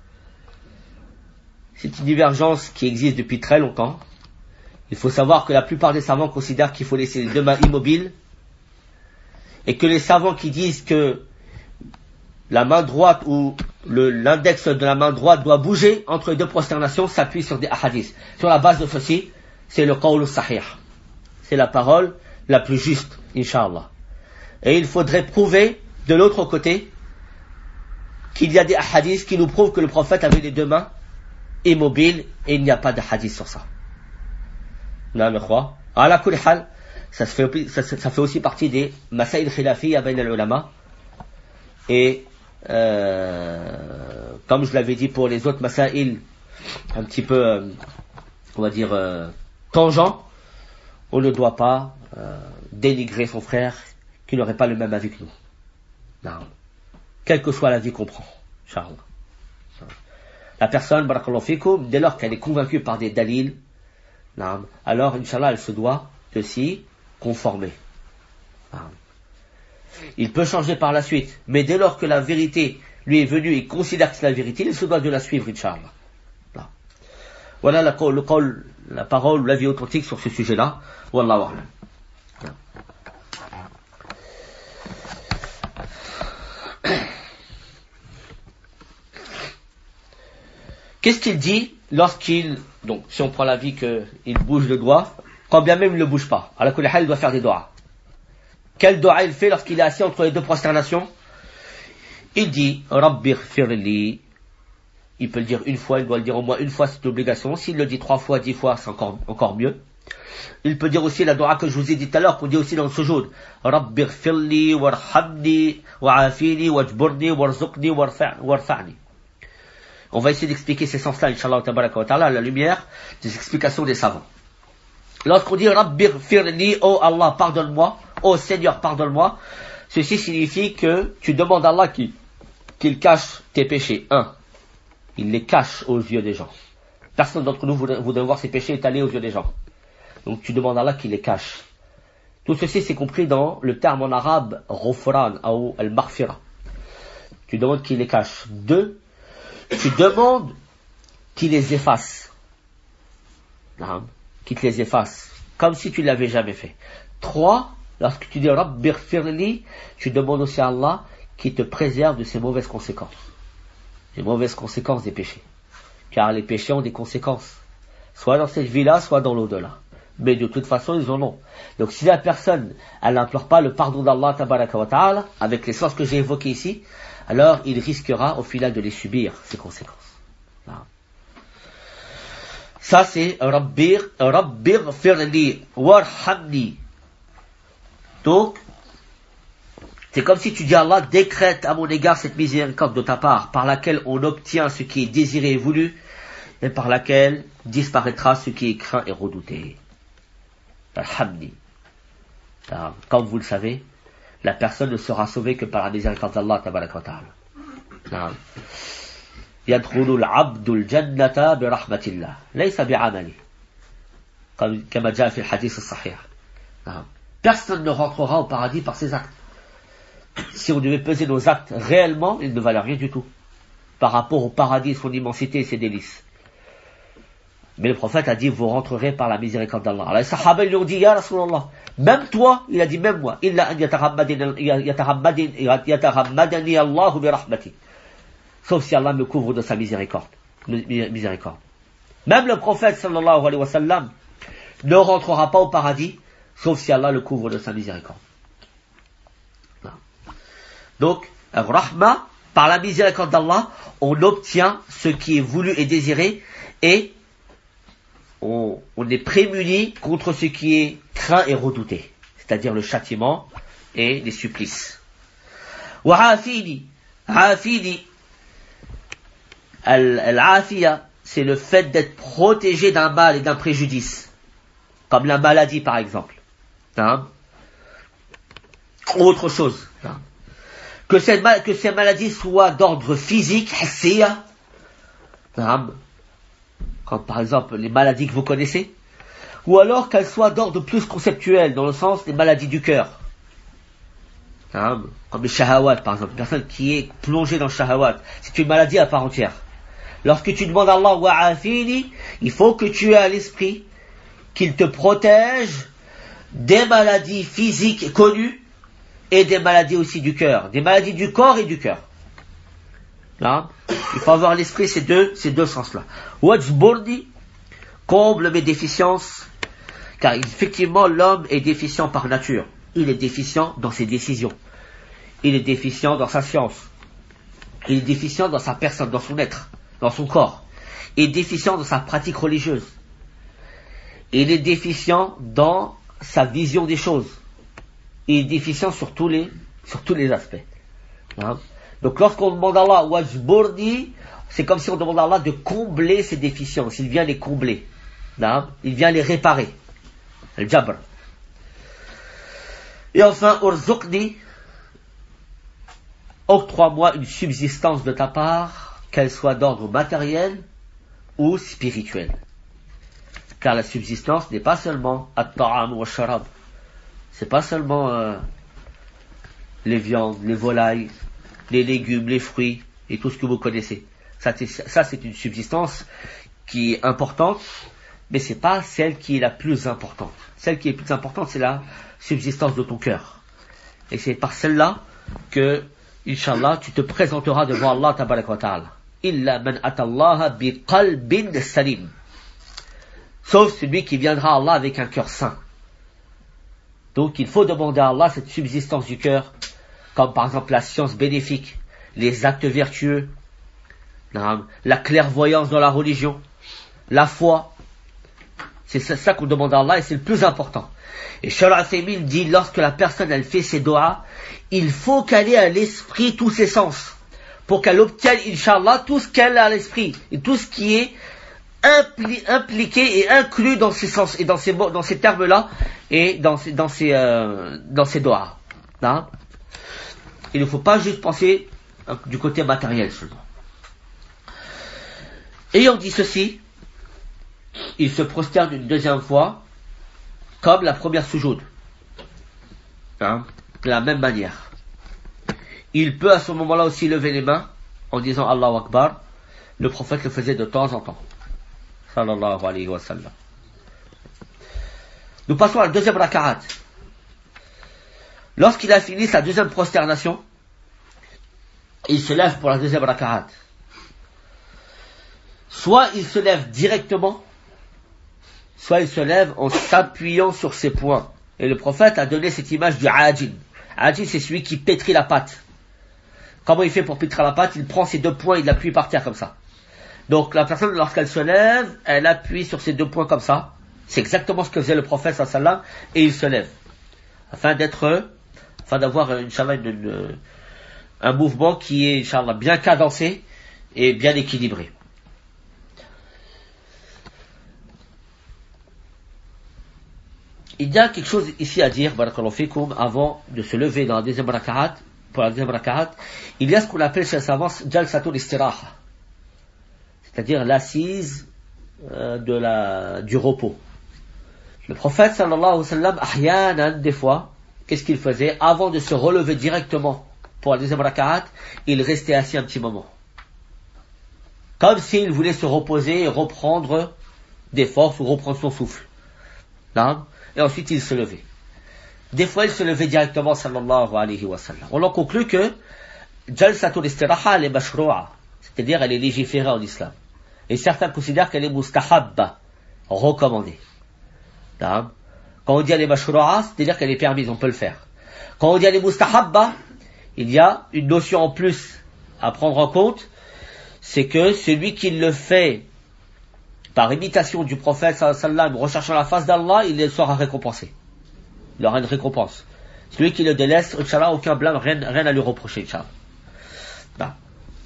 C'est une divergence qui existe depuis très longtemps. Il faut savoir que la plupart des savants considèrent qu'il faut laisser les deux mains immobiles, et que les savants qui disent que la main droite ou l'index de la main droite doit bouger entre les deux prosternations s'appuient sur des hadiths. Sur la base de ceci, c'est le qawl sahih. C'est la parole la plus juste, Inch'Allah. Et il faudrait prouver, de l'autre côté, qu'il y a des hadiths qui nous prouvent que le prophète avait les deux mains immobiles, et il n'y a pas de hadith sur ça. Non, mais quoi? Ala kulli hal, ça fait aussi partie des masaïl khilafiyya bayna al-ulama. Et comme je l'avais dit pour les autres masaïl, un petit peu, on va dire, tangent, on ne doit pas dénigrer son frère qui n'aurait pas le même avis que nous. Non. Quelle que soit l'avis qu'on prend, Inch'Allah. La personne, barakallahu fikum, dès lors qu'elle est convaincue par des dalils, alors, Inch'Allah, elle se doit de s'y conformer. Il peut changer par la suite, mais dès lors que la vérité lui est venue et il considère que c'est la vérité, il se doit de la suivre, Inch'Allah. Voilà la parole ou l'avis authentique sur ce sujet-là. Wallahu a'lam. Qu'est-ce qu'il dit lorsqu'il, donc si on prend l'avis qu'il bouge le doigt, quand bien même il ne le bouge pas, à la kulli hal, il doit faire des doigts. Quel doigt il fait lorsqu'il est assis entre les deux prosternations? Il dit Rabbi ghfirli. Il peut le dire une fois, il doit le dire au moins une fois, c'est une obligation. S'il le dit 3 fois, 10 fois, c'est encore mieux. Il peut dire aussi la doua que je vous ai dit tout à l'heure, qu'on dit aussi dans le sujoud. Rabbi ghfirli, warhamni, wa'afini, wajburni, warzuqni, warfa'ni. On va essayer d'expliquer ces sens-là, Inch'Allah tabaraka wa ta'ala, à la lumière des explications des savants. Lorsqu'on dit Rabbi ghfirli, oh Allah, pardonne-moi, oh Seigneur, pardonne-moi, ceci signifie que tu demandes à Allah qu'il cache tes péchés. Il les cache aux yeux des gens. Personne d'entre nous voudrait voir ses péchés étalés aux yeux des gens. Donc tu demandes à Allah qu'il les cache. Tout ceci c'est compris dans le terme en arabe ghufran ou al-maghfira. Tu demandes qu'il les cache. 2, tu demandes qu'il les efface. Qu'il te les efface. Comme si tu ne l'avais jamais fait. 3, lorsque tu dis Rabbi ghfirli, tu demandes aussi à Allah qu'il te préserve de ces mauvaises conséquences. Les mauvaises conséquences des péchés. Car les péchés ont des conséquences. Soit dans cette vie-là, soit dans l'au-delà. Mais de toute façon, ils en ont. Donc si la personne, elle n'implore pas le pardon d'Allah, tabaraka wa ta'ala, avec les sens que j'ai évoqués ici, alors il risquera au final de les subir, ces conséquences. Ça c'est Rabbi ghfirli warhamni. Donc, c'est comme si tu dis à Allah, décrète à mon égard cette miséricorde de ta part, par laquelle on obtient ce qui est désiré et voulu, et par laquelle disparaîtra ce qui est craint et redouté. Alhamdi. Comme vous le savez, la personne ne sera sauvée que par la miséricorde d'Allah, tabaraka wa ta'ala. Yadkhulu al-'abdu al-jannata bi rahmatillah, laysa bi 'amali. Comme jaa fi al-hadith as-sahih. Personne ne rentrera au paradis par ses actes. Si on devait peser nos actes réellement, ils ne valent rien du tout par rapport au paradis, son immensité et ses délices. Mais le prophète a dit, vous rentrerez par la miséricorde d'Allah. Alors les sahaba lui ont dit, ya Rasulallah, même toi, il a dit même moi, illa an yatahammadani Allahu bi rahmati. Sauf si Allah me couvre de sa miséricorde. Même le prophète sallallahu alayhi wa sallam ne rentrera pas au paradis, sauf si Allah le couvre de sa miséricorde. Donc, rahma, par la miséricorde d'Allah, on obtient ce qui est voulu et désiré, et on est prémuni contre ce qui est craint et redouté. c'est-à-dire le châtiment et les supplices. Wa'afini, afini, al-afiya, c'est le fait d'être protégé d'un mal et d'un préjudice, comme la maladie par exemple, hein? Autre chose, hein? Que ces maladies soient d'ordre physique, hissiya, hein? Comme par exemple les maladies que vous connaissez, ou alors qu'elles soient d'ordre plus conceptuel, dans le sens des maladies du cœur, hein? Comme les shahawat par exemple, une personne qui est plongée dans le shahawat, c'est une maladie à part entière. Lorsque tu demandes à Allah wa'afini, il faut que tu aies à l'esprit qu'il te protège des maladies physiques connues et des maladies aussi du cœur, des maladies du corps et du cœur. Là, il faut avoir à l'esprit ces deux sens-là. Wajburdi, comble mes déficiences, car effectivement l'homme est déficient par nature. Il est déficient dans ses décisions. Il est déficient dans sa science. Il est déficient dans sa personne, dans son être, dans son corps. Il est déficient dans sa pratique religieuse. Il est déficient dans sa vision des choses. Il est déficient sur tous les aspects. Hein? Donc lorsqu'on demande à Allah wajburdi, c'est comme si on demande à Allah de combler ses déficiences. Il vient les combler. Hein? Il vient les réparer. Al-jabr. Et enfin, urzuqni, octroie-moi une subsistance de ta part, qu'elle soit d'ordre matériel ou spirituel. Car la subsistance n'est pas seulement at-ta'am wa sharab. C'est pas seulement les viandes, les volailles, les légumes, les fruits et tout ce que vous connaissez. Ça c'est une subsistance qui est importante, mais c'est pas celle qui est la plus importante. Celle qui est plus importante, c'est la subsistance de ton cœur. Et c'est par celle-là que, Inch'Allah, tu te présenteras devant Allah tabarak wa ta'ala. Illa man atallaha bi qalbin salim. Sauf celui qui viendra à Allah avec un cœur sain. Donc il faut demander à Allah cette subsistance du cœur, comme par exemple la science bénéfique, les actes vertueux, la clairvoyance dans la religion, la foi. C'est ça qu'on demande à Allah et c'est le plus important. Et Shaykh Al-Uthaymin dit, lorsque la personne elle fait ses doigts, il faut qu'elle ait à l'esprit tous ses sens, pour qu'elle obtienne, Inch'Allah, tout ce qu'elle a à l'esprit, et tout ce qui est impliqué et inclus dans ces sens, et dans ces termes-là, et dans ces doigts. Hein? Il ne faut pas juste penser du côté matériel seulement. Ayant dit ceci, il se prosterne une deuxième fois, comme la première soujoud. Hein? De la même manière. Il peut à ce moment-là aussi lever les mains, en disant Allahu Akbar. Le prophète le faisait de temps en temps. Sallallahu alayhi wa sallam. Nous passons à la deuxième raka'at. Lorsqu'il a fini sa deuxième prosternation, il se lève pour la deuxième raka'at. Soit il se lève directement, soit il se lève en s'appuyant sur ses poings. Et le prophète a donné cette image du ajin. Ajin, c'est celui qui pétrit la pâte. Comment il fait pour pétrir la pâte? Il prend ses deux poings et il l'appuie par terre comme ça. Donc la personne, lorsqu'elle se lève, elle appuie sur ses deux poings comme ça. C'est exactement ce que faisait le prophète sallallahu alayhi wa sallam, et il se lève. Afin d'avoir, Inch'Allah, un mouvement qui est, Inch'Allah, bien cadencé et bien équilibré. Il y a quelque chose ici à dire, barakallahu fikum, avant de se lever dans la deuxième raka'at, pour la deuxième raka'at. Il y a ce qu'on appelle chez les savants jalsatul istiraha, c'est-à-dire l'assise du repos. Le prophète sallallahu alayhi wa sallam, ahyanan, des fois, qu'est-ce qu'il faisait? Avant de se relever directement pour la deuxième raka'at, il restait assis un petit moment. Comme s'il voulait se reposer et reprendre des forces ou reprendre son souffle. Là, et ensuite il se levait. Des fois il se levait directement sallallahu alayhi wa sallam. On en conclut que jalsatul istiraha elle est mashrou'a, c'est-à-dire elle est légiférée en islam. Et certains considèrent qu'elle est mustahabba, recommandée. Quand on dit elle est mashrou'a, c'est-à-dire qu'elle est permise, on peut le faire. Quand on dit elle est mustahabba, il y a une notion en plus à prendre en compte, c'est que celui qui le fait par imitation du prophète sallallahu alayhi wa sallam, recherchant la face d'Allah, il sera récompensé. Il aura une récompense. Celui qui le délaisse, Inch'Allah, aucun blâme, rien à lui reprocher, Inch'Allah. Bah.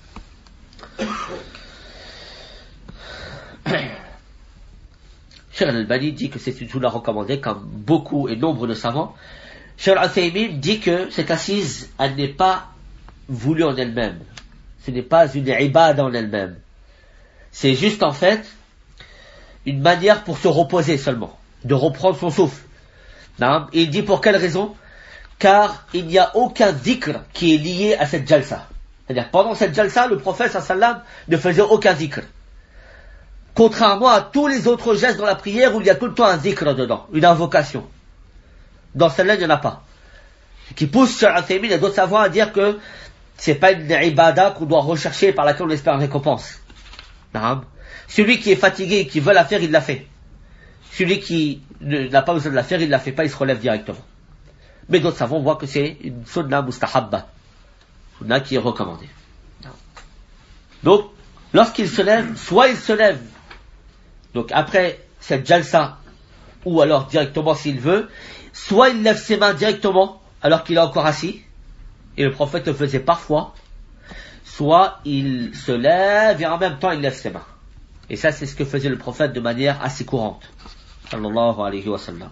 Cheikh Al-Albani dit que c'est une sunna recommandée, comme beaucoup et nombre de savants. Cheikh Al-Uthaymin dit que cette assise, elle n'est pas voulue en elle-même. Ce n'est pas une ibada en elle-même. C'est juste en fait une manière pour se reposer seulement, de reprendre son souffle. Il dit pour quelle raison? Car il n'y a aucun dhikr qui est lié à cette jalsa. C'est-à-dire pendant cette jalsa, le prophète sallam ne faisait aucun dhikr. Contrairement à tous les autres gestes dans la prière où il y a tout le temps un dhikr dedans, une invocation. Dans celle-là, il n'y en a pas. Ce qui pousse Cheikh Al-Uthaymin et d'autres savants à dire que c'est pas une ibada qu'on doit rechercher par laquelle on espère une récompense. Celui qui est fatigué et qui veut la faire, il l'a fait. Celui qui n'a pas besoin de la faire, il la fait pas, il se relève directement. Mais d'autres savants voient que c'est une sunna mustahabba. Sunna qui est recommandée. Donc, lorsqu'il se lève, soit il se lève, donc après cette jalsa, ou alors directement s'il veut, soit il lève ses mains directement, alors qu'il est encore assis, et le prophète le faisait parfois, soit il se lève et en même temps il lève ses mains. Et ça, c'est ce que faisait le prophète de manière assez courante. Sallallahu alayhi wa sallam.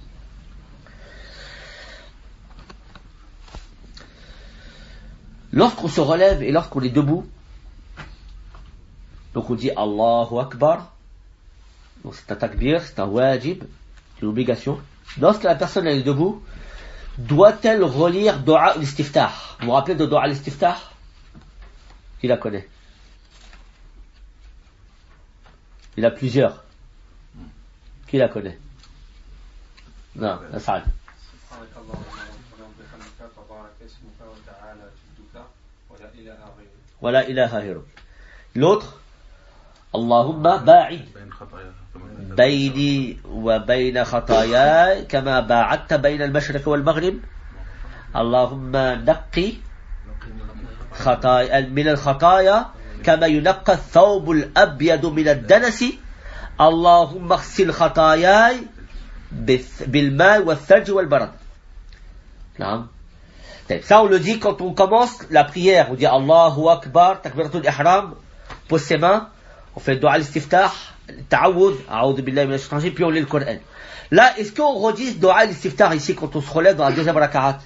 Lorsqu'on se relève et lorsqu'on est debout, donc on dit Allahu Akbar, donc c'est un takbir, c'est un wajib, c'est une obligation. Lorsque la personne est debout, doit-elle relire Dua al-Istiftah? Vous vous rappelez de Dua al-Istiftah? Qui la connaît? Il y en a plusieurs. Qui la connaît? Non, la salle. Wala ilaha hiruk. L'autre, Allahumma ba'id bayni wa bayna khataya kama ba'adta bayna al-mashriq wal-maghrib. Allahumma naqqi min al-khataya كما ينقى الثوب الأبيض من الدنس اللهم اغسل خطاياي بالماء والثلج والبرد. Ça on le dit quand on commence la prière, on dit Allahu Akbar, takbiratul ihram, pose ses mains, on fait dua al-istiftah, ta'awud, a'udhu billahi minash shaitanir rajim, puis on lit le Coran. Là, est-ce qu'on redit dua al-istiftah ici quand on se relève dans la deuxième rakaat?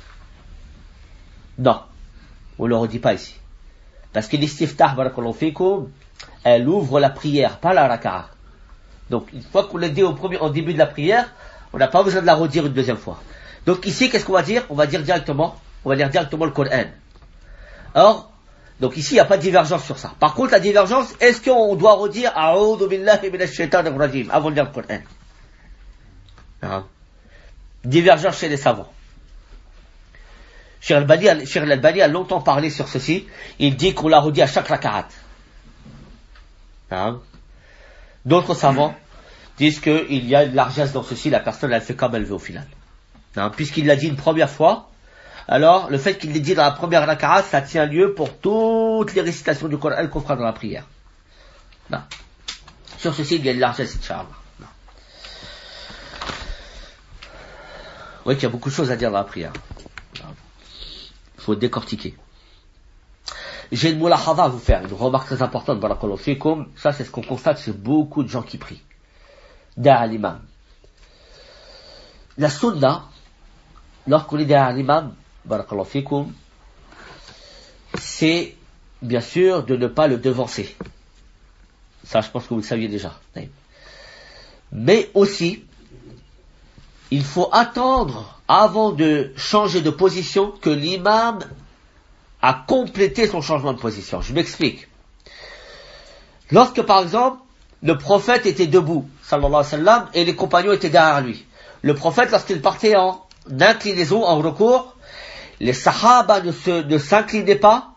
Non, on le redit pas ici. Parce que l'istiftah, barakallahu fikum, elle ouvre la prière, pas la raka'a. Donc, une fois qu'on l'a dit en début de la prière, on n'a pas besoin de la redire une deuxième fois. Donc ici, qu'est-ce qu'on va dire? On va lire directement le Coran. Or, donc ici, il n'y a pas de divergence sur ça. Par contre, la divergence, est-ce qu'on doit redire A'udhu billahi minash shaitanir rajim avant de lire le Coran? Divergence chez les savants. Cheikh Al-Albani a longtemps parlé sur ceci. Il dit qu'on l'a redit à chaque rakaat. D'autres savants disent qu'il y a une largesse dans ceci, la personne elle fait comme elle veut au final. Puisqu'il l'a dit une première fois, alors le fait qu'il l'ait dit dans la première rakaat, ça tient lieu pour toutes les récitations du Coran qu'on fera dans la prière. Sur ceci, il y a une largesse, Inch'Allah. Oui, il y a beaucoup de choses à dire dans la prière. Il faut décortiquer. J'ai une mulahadha à vous faire, une remarque très importante, barakallahu fikum. Ça, c'est ce qu'on constate chez beaucoup de gens qui prient. Derrière l'imam. La sunna, lorsqu'on est derrière l'imam, barakallahu fikum, c'est, bien sûr, de ne pas le devancer. Ça, je pense que vous le saviez déjà. Mais aussi, il faut attendre, avant de changer de position, que l'imam a complété son changement de position. Je m'explique. Lorsque, par exemple, le prophète était debout, sallallahu alayhi wa sallam, et les compagnons étaient derrière lui. Le prophète, lorsqu'il partait en inclinaison, en recours, les sahaba ne s'inclinaient pas,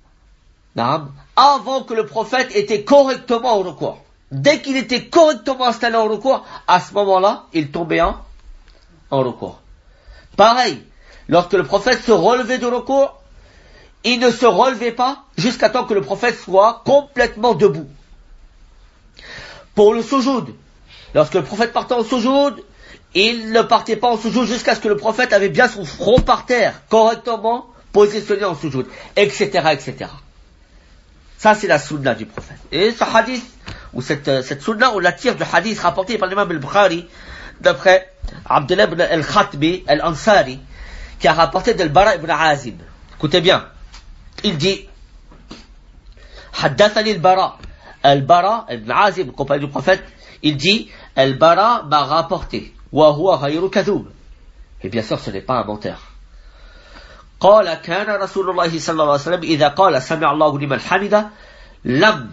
avant que le prophète était correctement en recours. Dès qu'il était correctement installé en recours, à ce moment-là, il tombait en recours. Pareil, lorsque le prophète se relevait de recours, il ne se relevait pas jusqu'à temps que le prophète soit complètement debout. Pour le soujoud, lorsque le prophète partait en soujoud, il ne partait pas en sujoud jusqu'à ce que le prophète avait bien son front par terre, correctement positionné en sujoud, etc., etc. Ça, c'est la sunna du prophète. Et ce hadith, ou cette sunna, on la tire du hadith rapporté par l'imam al-Bukhari, d'après Abdullah ibn al-Khatmi al-Ansari, qui a rapporté d'Al-Bara ibn Azib. Écoutez bien. Il dit, Haddathani al-Bara. Al-Bara ibn Azib, le compagnon du prophète, il dit, Al-Bara m'a rapporté. Wa huwa ghayru kadhub. Et bien sûr, ce n'est pas un menteur. قال كان رسول الله صلى الله عليه وسلم إذا قال سمع الله لمن حمده لم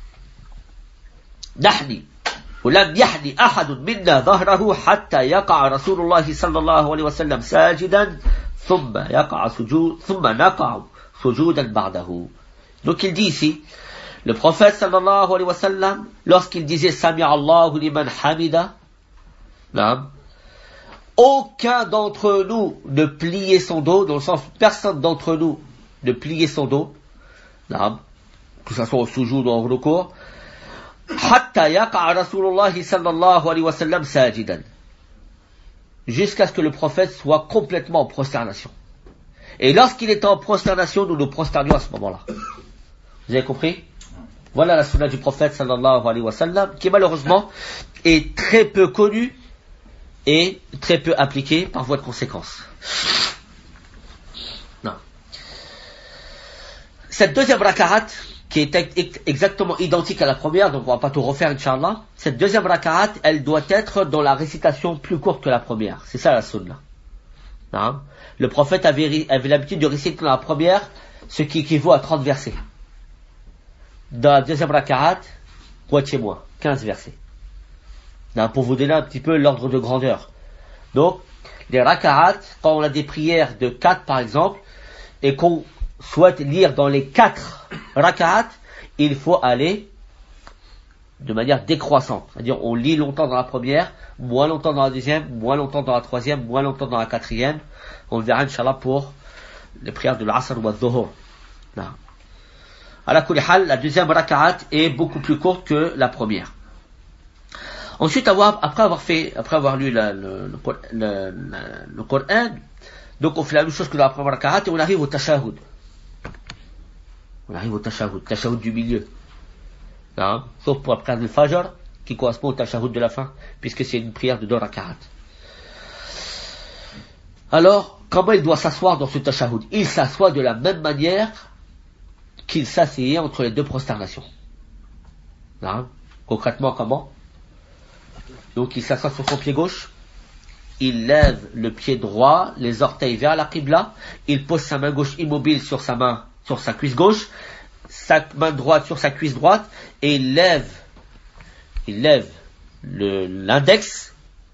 يحني أحد منا ظهره حتى يقع رسول الله صلى الله عليه وسلم ساجدا ثم نقع سجودا بعده. Donc il dit ici, le prophète sallallahu alayhi wa sallam, lorsqu'il disait Sami'a Allahu liman hamida, aucun d'entre nous ne pliait son dos, dans le sens personne d'entre nous ne pliait son dos, que ce soit au sujoud ou en recours, hatta yaqa Rasulullah sallallahu alayhi wa sallam sajidan, jusqu'à ce que le prophète soit complètement en prosternation. Et lorsqu'il était en prosternation, nous nous prosternions à ce moment-là. Vous avez compris? Voilà la sunna du prophète sallallahu alayhi wa sallam, qui malheureusement est très peu connue et très peu appliquée par voie de conséquence. Non. Cette deuxième raka'at, qui est exactement identique à la première, donc on va pas tout refaire, Inch'Allah, cette deuxième raka'at, elle doit être dans la récitation plus courte que la première. C'est ça la sunna. Non. Le prophète avait l'habitude de réciter dans la première ce qui équivaut à 30 versets. Dans la deuxième raka'at, moitié moins, 15 versets. Pour vous donner un petit peu l'ordre de grandeur. Donc, les raka'at, quand on a des prières de 4 par exemple, et qu'on souhaite lire dans les 4 raka'at, il faut aller de manière décroissante. C'est-à-dire, on lit longtemps dans la première, moins longtemps dans la deuxième, moins longtemps dans la troisième, moins longtemps dans la quatrième. On le verra, Inch'Allah, pour les prières de l'Asr ou al-Dhuhr. À la kulli hal, la deuxième raka'at est beaucoup plus courte que la première. Ensuite, après avoir lu le Coran, donc on fait la même chose que dans la première raka'at et on arrive au tashahhud. Tashahhud du milieu. Sauf pour la prière du Fajr, qui correspond au tashahhud de la fin, puisque c'est une prière de 2 raka'at. Alors, comment il doit s'asseoir dans ce tashahhud? Il s'assoit de la même manière qu'il s'asseyait entre les 2 prosternations. Concrètement, comment? Donc il s'assoit sur son pied gauche, il lève le pied droit, les orteils vers la qibla, il pose sa main gauche immobile sur sa cuisse gauche, sa main droite sur sa cuisse droite, et il lève l'index,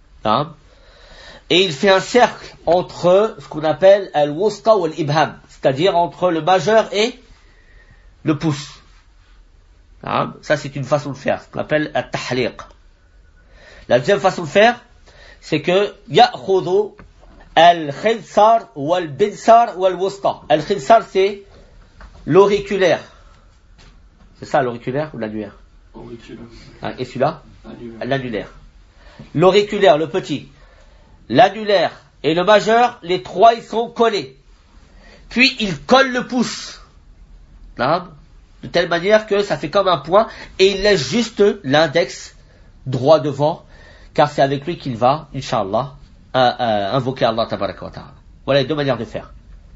et il fait un cercle entre ce qu'on appelle al-wusta ou al-ibham, c'est-à-dire entre le majeur et le pouce. Ça c'est une façon de faire, ce qu'on appelle at-tahliq. La deuxième façon de faire, c'est que ya'khudhu al-khinsar ou al-binsar ou al-wusta. Al-khinsar c'est l'auriculaire. C'est ça l'auriculaire ou l'annulaire? Auriculaire. Et celui-là? L'annulaire. L'auriculaire, le petit. L'annulaire et le majeur, les 3 ils sont collés. Puis il colle le pouce. De telle manière que ça fait comme un point et il laisse juste l'index droit devant, car c'est avec lui qu'il va, Inch'Allah, invoquer Allah tabaraka wa ta'ala. Voilà les 2 manières de faire.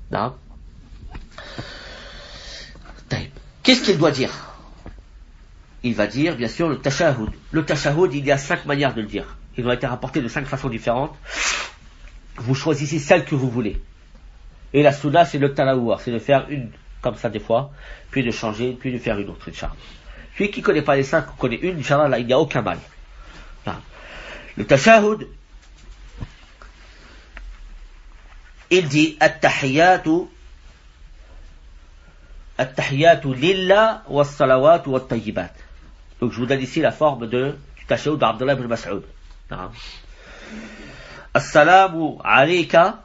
Qu'est-ce qu'il doit dire? Il va dire, bien sûr, le tashahhud. Le tashahhud, il y a 5 manières de le dire. Ils ont été rapportés de 5 façons différentes. Vous choisissez celle que vous voulez. Et la sunna, c'est le talawwur, c'est de faire une comme ça des fois, puis de changer, puis de faire une autre, Inch'Allah. Celui qui ne connaît pas les 5, connaît une, Inch'Allah, là, il n'y a aucun mal. Le tashahhud, il dit at-tahiyyatu lillah was-salawatu wat-tayyibat. Donc je vous donne ici la forme du tashahhud d'Abdullah ibn Mas'ud. Assalamu alayka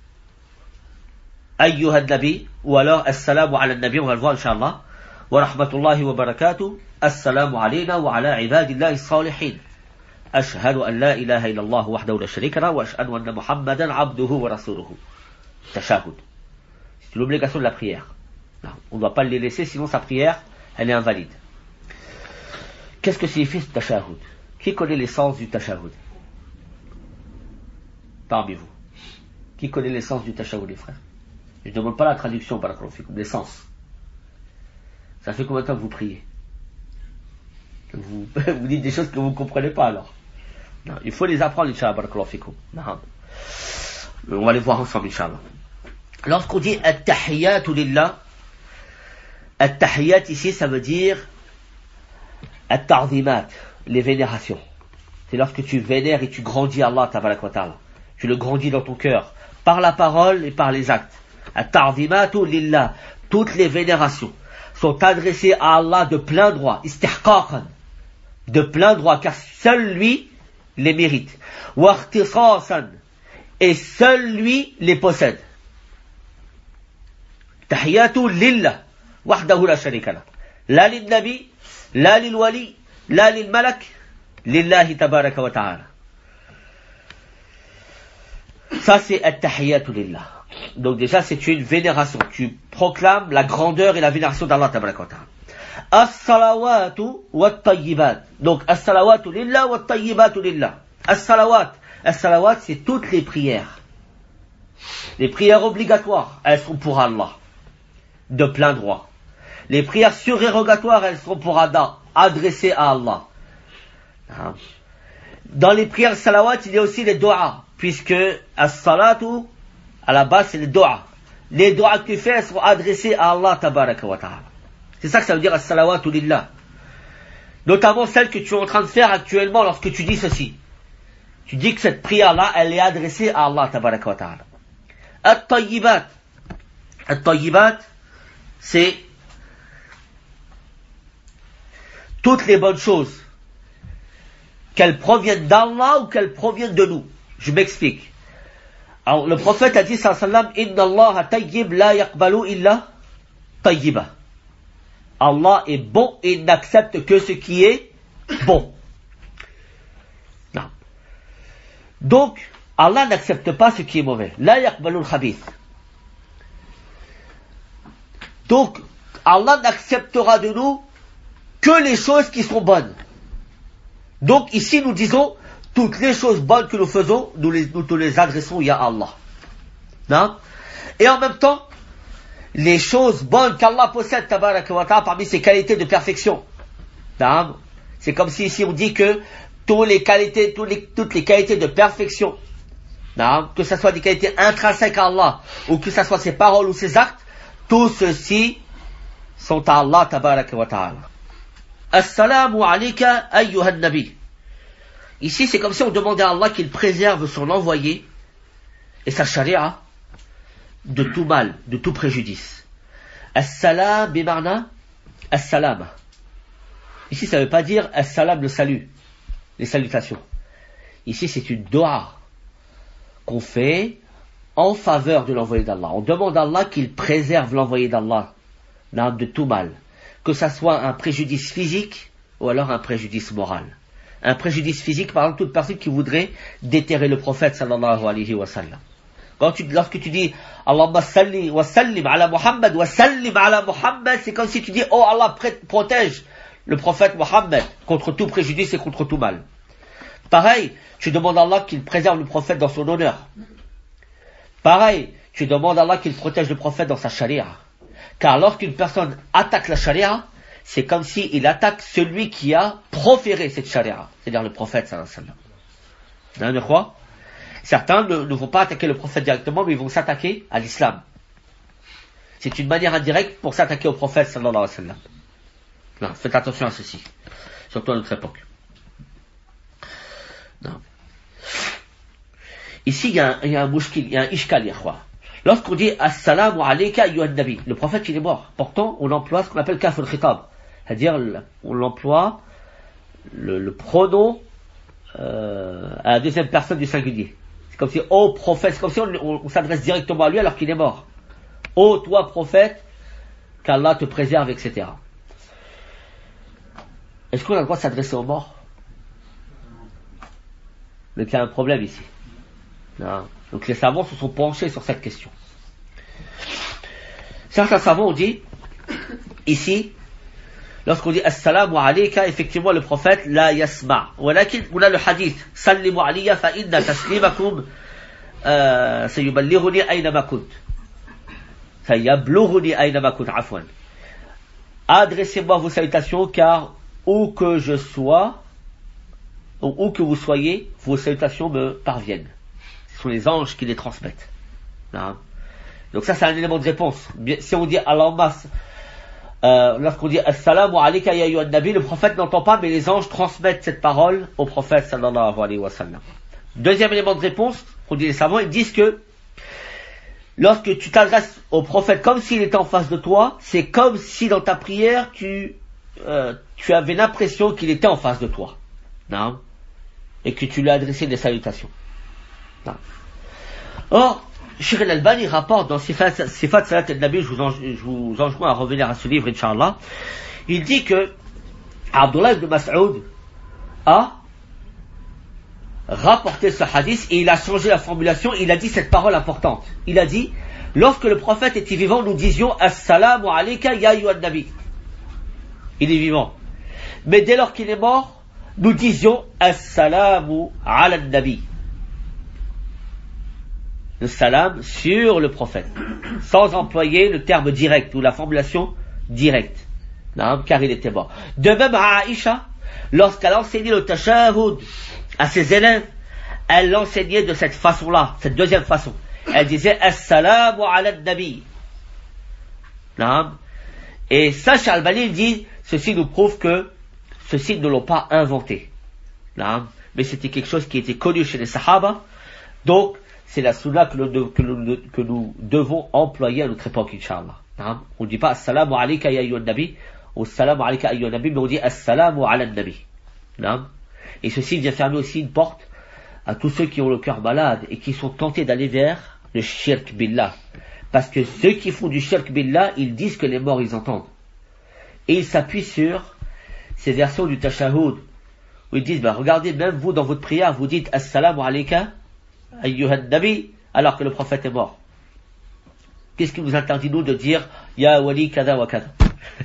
ayyuha an-nabi, ou alors assalamu ala an-nabi, on va le voir Inch'Allah, wa rahmatullahi wa barakatuh, assalamu alayna wa ala ibadillahi as-salihin. Ashhadu an la ilaha illallah wahdahu la sharika lahu wa ashhadu anna Muhammadan abduhu wa rasuluhu. Tashahhud. C'est l'obligation de la prière. Non, on ne doit pas le laisser, sinon sa prière, elle est invalide. Qu'est-ce que signifie ce tashahhud? Qui connaît l'essence du tashahhud? Parmi vous. Qui connaît l'essence du tashahhud, les frères? Je ne demande pas la traduction, barakallahu fikum, l'essence. Ça fait combien de temps que vous priez? Vous dites des choses que vous ne comprenez pas alors. Non, il faut les apprendre, Inch'Allah, barakallahu fikum. On va les voir ensemble, Inch'Allah. Lorsqu'on dit at-tahiyyatu lillah, at-tahiyyat ici, ça veut dire at-ta'zimat, les vénérations. C'est lorsque tu vénères et tu grandis Allah, tabarak wa ta'ala. Tu le grandis dans ton cœur, par la parole et par les actes. At-ta'zimatu lillah, toutes les vénérations sont adressées à Allah de plein droit, istihqaqan, de plein droit, car seul lui les mérite. Wa ikhtisasan, et seul lui les possède. Tahiyatu lillah, wahdahu la sharika lah. La lil nabi, la lil wali, la lil malak, lillahi tabaraka wa ta'ala. Ça c'est at-tahiyatu lillah. Donc déjà c'est une vénération. Tu proclames la grandeur et la vénération d'Allah tabaraka wa ta'ala. As-salawatu wat-tayyibat. Donc as-salawatu lillah wat-tayyibatu lillah. As-salawat. As-salawat c'est toutes les prières. Les prières obligatoires, elles sont pour Allah. De plein droit. Les prières surérogatoires, elles sont pour Allah, adressées à Allah. Dans les prières salawat, il y a aussi les doigts, puisque as-salatu, à la base, c'est les doigts. Les doigts que tu fais, elles sont adressées à Allah, tabaraka wa ta'ala. C'est ça que ça veut dire as-salawatu lillah. Notamment celle que tu es en train de faire actuellement lorsque tu dis ceci. Tu dis que cette prière-là, elle est adressée à Allah, tabaraka wa ta'ala. At-tayyibat. At-tayyibat, c'est toutes les bonnes choses, qu'elles proviennent d'Allah ou qu'elles proviennent de nous. Je m'explique. Alors, le prophète a dit, sallallahu alayhi wa sallam, Inna Allah tayyib la yaqbalu illa tayyiba. Allah est bon et il n'accepte que ce qui est bon. Non. Donc, Allah n'accepte pas ce qui est mauvais. La yaqbalu al-khabith. Donc, Allah n'acceptera de nous que les choses qui sont bonnes. Donc, ici, nous disons, toutes les choses bonnes que nous faisons, nous les adressons à Allah. Non? Et en même temps, les choses bonnes qu'Allah possède, tabaraka wa ta'ala, parmi ses qualités de perfection. Non? C'est comme si ici on dit que toutes les qualités de perfection, non? Que ce soit des qualités intrinsèques à Allah, ou que ce soit ses paroles ou ses actes, tout ceci sont à Allah, tabaraka wa ta'ala. Assalamu alayka ayyuhan nabi. Ici, c'est comme si on demandait à Allah qu'il préserve son envoyé et sa charia de tout mal, de tout préjudice. As-salam bimarna as-salam. Ici, ça ne veut pas dire as-salam, le salut, les salutations. Ici, c'est une dua qu'on fait en faveur de l'envoyé d'Allah. On demande à Allah qu'il préserve l'envoyé d'Allah de tout mal. Que ça soit un préjudice physique ou alors un préjudice moral. Un préjudice physique, par exemple, toute personne qui voudrait déterrer le prophète sallallahu alayhi wa sallam. Lorsque tu dis Allahumma salli wa sallim ala Muhammad wa sallim ala Muhammad, c'est comme si tu dis oh Allah protège le prophète Muhammad contre tout préjudice et contre tout mal. Pareil, tu demandes à Allah qu'il préserve le prophète dans son honneur. Pareil, tu demandes à Allah qu'il protège le prophète dans sa charia. Car lorsqu'une personne attaque la charia, c'est comme s'il attaque celui qui a proféré cette charia, c'est-à-dire le prophète sallallahu alayhi wa sallam. Vous quoi? Certains ne vont pas attaquer le prophète directement, mais ils vont s'attaquer à l'islam. C'est une manière indirecte pour s'attaquer au prophète sallallahu alayhi wa sallam. Non, faites attention à ceci, surtout à notre époque. Non. Ici, il y a un mouchkil, il y a un ishkal, yakhwa. Lorsqu'on dit Assalamu alayka ayyuhan nabi, le prophète il est mort. Pourtant, on emploie ce qu'on appelle kaf al-khitab. C'est-à-dire, on emploie le pronom à la deuxième personne du singulier. C'est comme si, ô prophète, c'est comme si on s'adresse directement à lui alors qu'il est mort. Ô toi prophète, qu'Allah te préserve, etc. Est-ce qu'on a le droit de s'adresser aux morts? Donc il y a un problème ici. Non. Donc les savants se sont penchés sur cette question. Certains savants ont dit, ici, lorsqu'on dit Assalamu alayka, effectivement le prophète la yasma. Walakin, on a le hadith, Sallimu alayya fa inna taslimakum sayuballighuni aynama kunt. Sayablughuni aynama kunt, afwan. Adressez-moi vos salutations, car où que je sois, ou où que vous soyez, vos salutations me parviennent. Ce sont les anges qui les transmettent. Non. Donc ça c'est un élément de réponse. Si on dit Allahumma, lorsqu'on dit Assalamu alayka ya ayyuhan nabi, le prophète n'entend pas, mais les anges transmettent cette parole au prophète sallallahu alayhi wa sallam. Deuxième élément de réponse, on dit les savants, ils disent que lorsque tu t'adresses au prophète comme s'il était en face de toi, c'est comme si dans ta prière tu avais l'impression qu'il était en face de toi. Non. Et que tu lui as adressé des salutations. Non. Or, Cheikh al-Albani rapporte dans Sifat Salat al-Nabi, je vous enjoins à revenir à ce livre, Inch'Allah, il dit que Abdullah ibn Mas'ud a rapporté ce hadith et il a changé la formulation, il a dit cette parole importante. Il a dit, lorsque le prophète était vivant, nous disions Assalamu alayka ya ayyuhan nabi. Il est vivant. Mais dès lors qu'il est mort, nous disions Assalamu ala nabi. Le salam sur le prophète, sans employer le terme direct ou la formulation directe, non, car il était mort. De même à Aïcha, lorsqu'elle enseignait le tashahhud à ses élèves, elle l'enseignait de cette façon-là, cette deuxième façon. Elle disait Assalamu ala nabi. Non. Et ça, Cheikh Al-Albani dit, ceci nous prouve que ceux-ci ne l'ont pas inventé. Non. Mais c'était quelque chose qui était connu chez les Sahaba. Donc, c'est la sunna que nous devons employer à notre époque, Inch'Allah. On ne dit pas Assalamu alayka ya ayyuhan nabi ou Assalamu alayka ayyuhan nabi, mais on dit Assalamu ala nabi. Et ceci vient fermer aussi une porte à tous ceux qui ont le cœur malade et qui sont tentés d'aller vers le shirk billah. Parce que ceux qui font du shirk billah, ils disent que les morts ils entendent. Et ils s'appuient sur ces versions du tashahhud où ils disent, regardez, même vous dans votre prière, vous dites Assalamu alayka ayyuhan nabi, alors que le prophète est mort. Qu'est-ce qui nous interdit nous de dire Ya wali kada wa kada?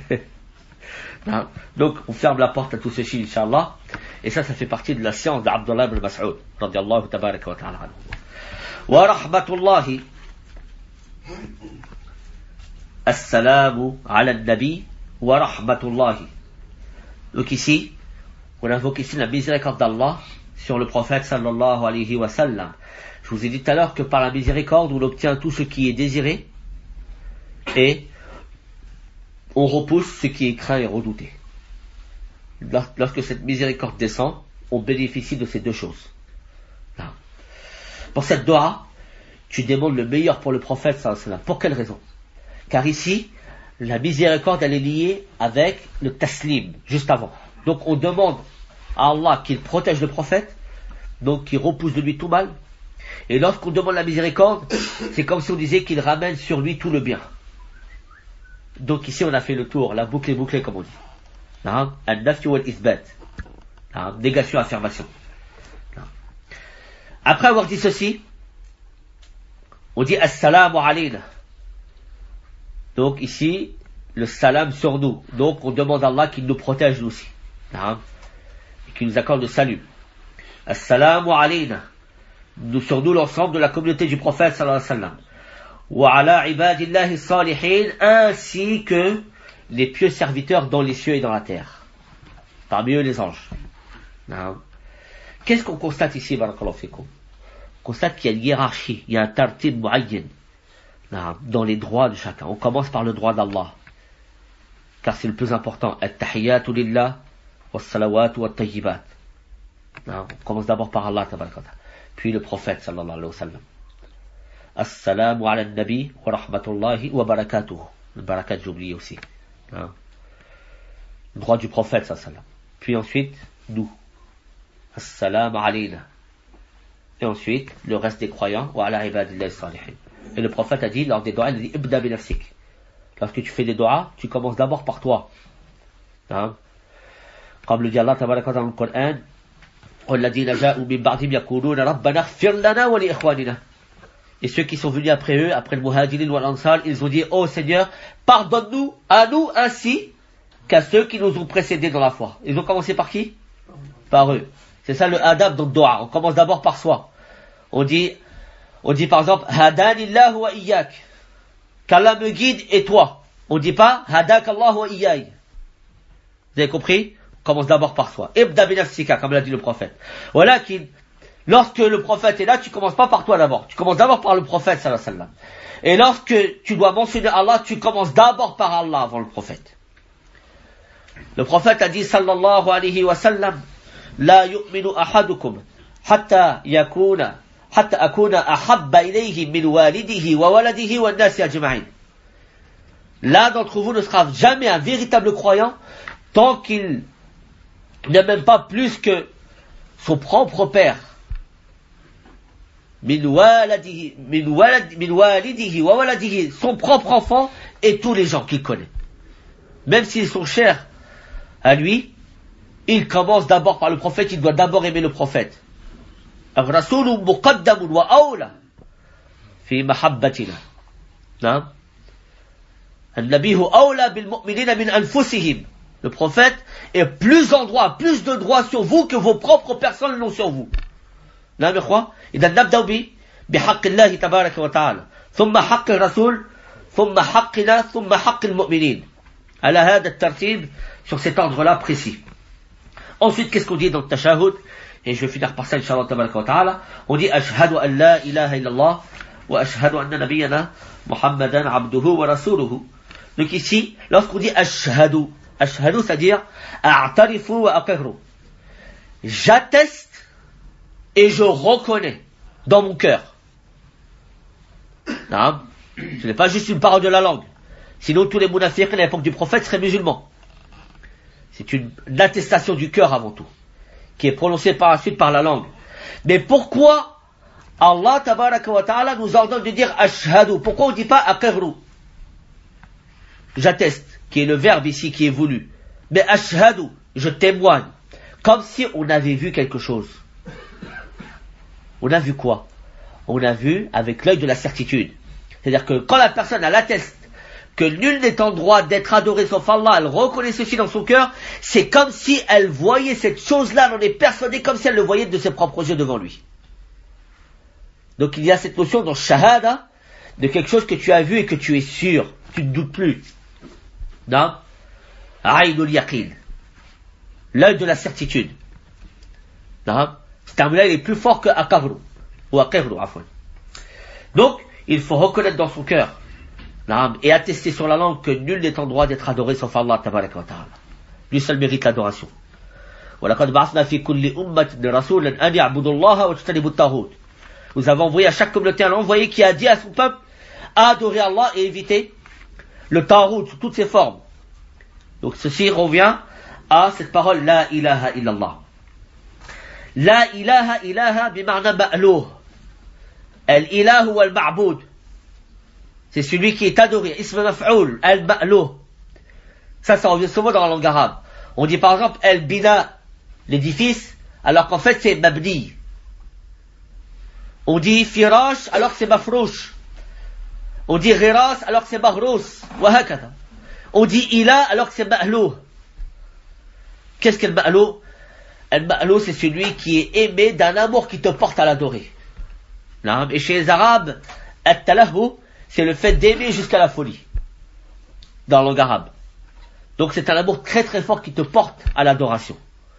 Donc on ferme la porte à tout ceci, Inch'Allah. Et ça fait partie de la science d'Abdullah ibn Mas'ud radiyallahu tabaraka wa ta'ala anhu. Wa rahmatullahi assalamu ala nabi wa rahmatullahi. Donc ici on invoque ici la miséricorde d'Allah sur le prophète sallallahu alayhi wa sallam. Je vous ai dit tout à l'heure que par la miséricorde, on obtient tout ce qui est désiré et on repousse ce qui est craint et redouté. Lorsque cette miséricorde descend, on bénéficie de ces deux choses. Là. Pour cette dua, tu demandes le meilleur pour le prophète sallallahu alayhi wa sallam. Pour quelle raison? Car ici, la miséricorde elle est liée avec le taslim, juste avant. Donc on demande à Allah qu'il protège le prophète, donc qu'il repousse de lui tout mal. Et lorsqu'on demande la miséricorde, c'est comme si on disait qu'il ramène sur lui tout le bien. Donc ici on a fait le tour, la boucle est bouclée comme on dit. Al-nafyu wal-ithbat. Négation, affirmation. Après avoir dit ceci, on dit Assalamu alayna. Donc ici, le salam sur nous. Donc on demande à Allah qu'il nous protège nous aussi. Et qu'il nous accorde le salut. Assalamu alayna. Sur nous l'ensemble de la communauté du prophète sallallahu alayhi wa sallam. Wa ala ibadillahi salihin, ainsi que les pieux serviteurs dans les cieux et dans la terre. Parmi eux les anges. Qu'est-ce qu'on constate ici, barakallahu fikum? On constate qu'il y a une hiérarchie, il y a un tartib mu'ayyin dans les droits de chacun. On commence par le droit d'Allah, car c'est le plus important. At-tahiyyatu lillah was-salawatu wat-tayyibat. On commence d'abord par Allah tabaraka. Puis le prophète sallallahu alayhi wa sallam. Assalamu ala nabi wa rahmatullahi wa barakatuh. Le barakat, j'ai oublié aussi. Le droit du prophète sallallahu alayhi wa sallam. Puis ensuite, nous. Assalamu alayna. Et ensuite, le reste des croyants. Wa ala ibadillahi salihin. Et le prophète a dit, lors des doigts, il a dit, ibda bi nafsik. Lorsque tu fais des doigts, tu commences d'abord par toi. Comme le dit Allah tabaraka dans le Coran, Et ceux qui sont venus après eux, après le Muhajirin ou l'Ansar, ils ont dit, oh Seigneur, pardonne-nous à nous ainsi qu'à ceux qui nous ont précédés dans la foi. Ils ont commencé par qui? Par eux. C'est ça le adab dans le dua. On commence d'abord par soi. On dit par exemple, Hadanillahu wa iyyak. Qu'Allah me guide et toi. On dit pas, Hadakallahu wa iyyay. Vous avez compris? On commence d'abord par soi. Ibda binafsika, comme l'a dit le prophète. Voilà lorsque le prophète est là, tu commences pas par toi d'abord. Tu commences d'abord par le prophète, sallallahu alayhi wa sallam. Et lorsque tu dois mentionner Allah, tu commences d'abord par Allah avant le prophète. Le prophète a dit, sallallahu alayhi wa sallam, La yu'minu ahadukum, hatta akuna ahabba ilayhi min walidihi wa waladihi wa nasi ajma'in. L'un d'entre vous ne sera jamais un véritable croyant tant qu'il n'est même pas plus que son propre père. Min walidihi wa waladihi, son propre enfant et tous les gens qu'il connaît. Même s'ils sont chers à lui, il commence d'abord par le prophète, il doit d'abord aimer le prophète. Ar-rasulu muqaddamun wa awla fi mahabbatina. Non? An-nabiyyu awla bil mu'minina min anfusihim. Le prophète est plus en droit, plus de droit sur vous que vos propres personnes l'ont sur vous. Non, mais quoi? إذا نبدأ بحق الله تبارك وتعالى ثم حق الرسول ثم حقنا ثم حق المؤمنين على هذا الترتيب sur cet ordre-là précis. Ensuite, qu'est-ce qu'on dit dans le tashahhud? Et je vais finir par ça, Inch'Allah tabaraka wa ta'ala. On dit, ashhadu an la ilaha illallah, wa ashhadu anna nabiyyana Muhammadan abduhu wa rasuluhu. Donc ici, lorsqu'on dit ashhadu, c'est-à-dire, a'tarifu wa aqirru. J'atteste et je reconnais dans mon cœur. Non, ce n'est pas juste une parole de la langue. Sinon, tous les munafiqs à l'époque du prophète seraient musulmans. C'est une attestation du cœur avant tout, qui est prononcée par la suite par la langue. Mais pourquoi Allah tabaraka wa ta'ala nous ordonne de dire ashhadu? Pourquoi on ne dit pas aqirru? J'atteste, qui est le verbe ici qui est voulu. Mais ashhadu, je témoigne. Comme si on avait vu quelque chose. On a vu quoi? On a vu avec l'œil de la certitude. C'est-à-dire que quand la personne elle atteste que nul n'est en droit d'être adoré sauf Allah, elle reconnaît ceci dans son cœur, c'est comme si elle voyait cette chose-là, elle en est persuadée comme si elle le voyait de ses propres yeux devant lui. Donc il y a cette notion dans shahada, de quelque chose que tu as vu et que tu es sûr, tu ne doutes plus. Non? Aïnul yaqin. L'œil de la certitude. Non? Ce terme-là, il est plus fort que aqirru. Ou aqirru, afwan. Donc, il faut reconnaître dans son cœur et attester sur la langue que nul n'est en droit d'être adoré sauf Allah tabaraka wa ta'ala. Lui seul mérite l'adoration. وَلَقَدْ بَعَثْنَا فِي كُلِّ أُمَّةٍ رَسُولًا أَنِ يَعْبُدُوا اللَّهَ وَاجْتَنِبُوا الطَّاغُوتَ. Nous avons envoyé à chaque communauté un envoyé qui a dit à son peuple à adorer Allah et éviter le tarout sous toutes ses formes. Donc ceci revient à cette parole La ilaha illallah. La ilaha ilaha bima'na ma'louh. Al-ilahu wal-ma'boud. C'est celui qui est adoré. Ism maf'oul, al-ma'louh. Ça revient souvent dans la langue arabe. On dit par exemple al-bina, l'édifice, alors qu'en fait c'est mabni. On dit firash alors que c'est mafrouch. On dit ghiras alors que c'est mahrous. Wahakada. On dit ila alors que c'est ma'louh. Qu'est-ce qu'est le ma'louh? Le ma'louh c'est celui qui est aimé d'un amour qui te porte à l'adorer. Et chez les Arabes, at-talahu, c'est le fait d'aimer jusqu'à la folie. Dans la langue arabe. Donc c'est un amour très très fort qui te porte à l'adoration.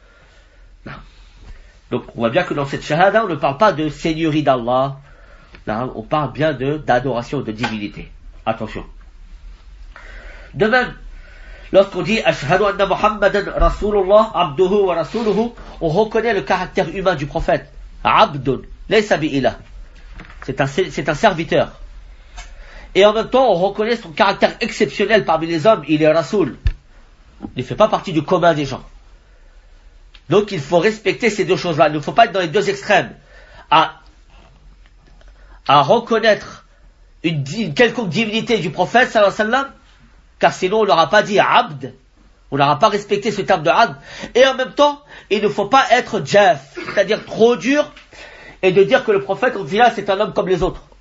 Donc on voit bien que dans cette shahada, on ne parle pas de seigneurie d'Allah. On parle bien d'adoration, de divinité. Attention. De même, lorsqu'on dit ashhadu anna Muhammadan Rasulullah abduhu wa rasuluhu, on reconnaît le caractère humain du prophète. Abdun, laysa bi'ilah. C'est un serviteur. Et en même temps, on reconnaît son caractère exceptionnel parmi les hommes, il est Rasoul. Il ne fait pas partie du commun des gens. Donc il faut respecter ces deux choses-là. Il ne faut pas être dans les deux extrêmes. À reconnaître une quelconque divinité du prophète, sallallahu alayhi wa sallam, car sinon on n'aura pas dit abd, On n'aura pas respecté ce terme de abd. Et en même temps, il ne faut pas être jaf, c'est-à-dire trop dur, et de dire que le prophète, au final, c'est un homme comme les autres.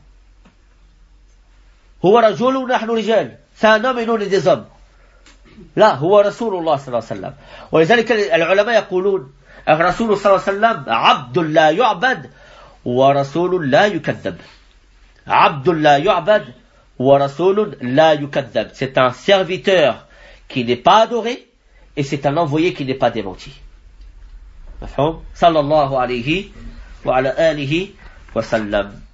Huwa rajulun nahnu rijal. C'est un homme et nous on est des hommes. لا هو رسول الله صلى الله عليه وسلم. ولذلك العلماء يقولون الرسول صلى الله عليه وسلم عبد لا يعبد ورسول لا يكذب. عبد لا يعبد ورسول لا يكذب. C'est un serviteur qui n'est pas adoré et c'est un envoyé qui n'est pas démenti. مفهوم؟ صلى الله عليه وعلى آله وسلم.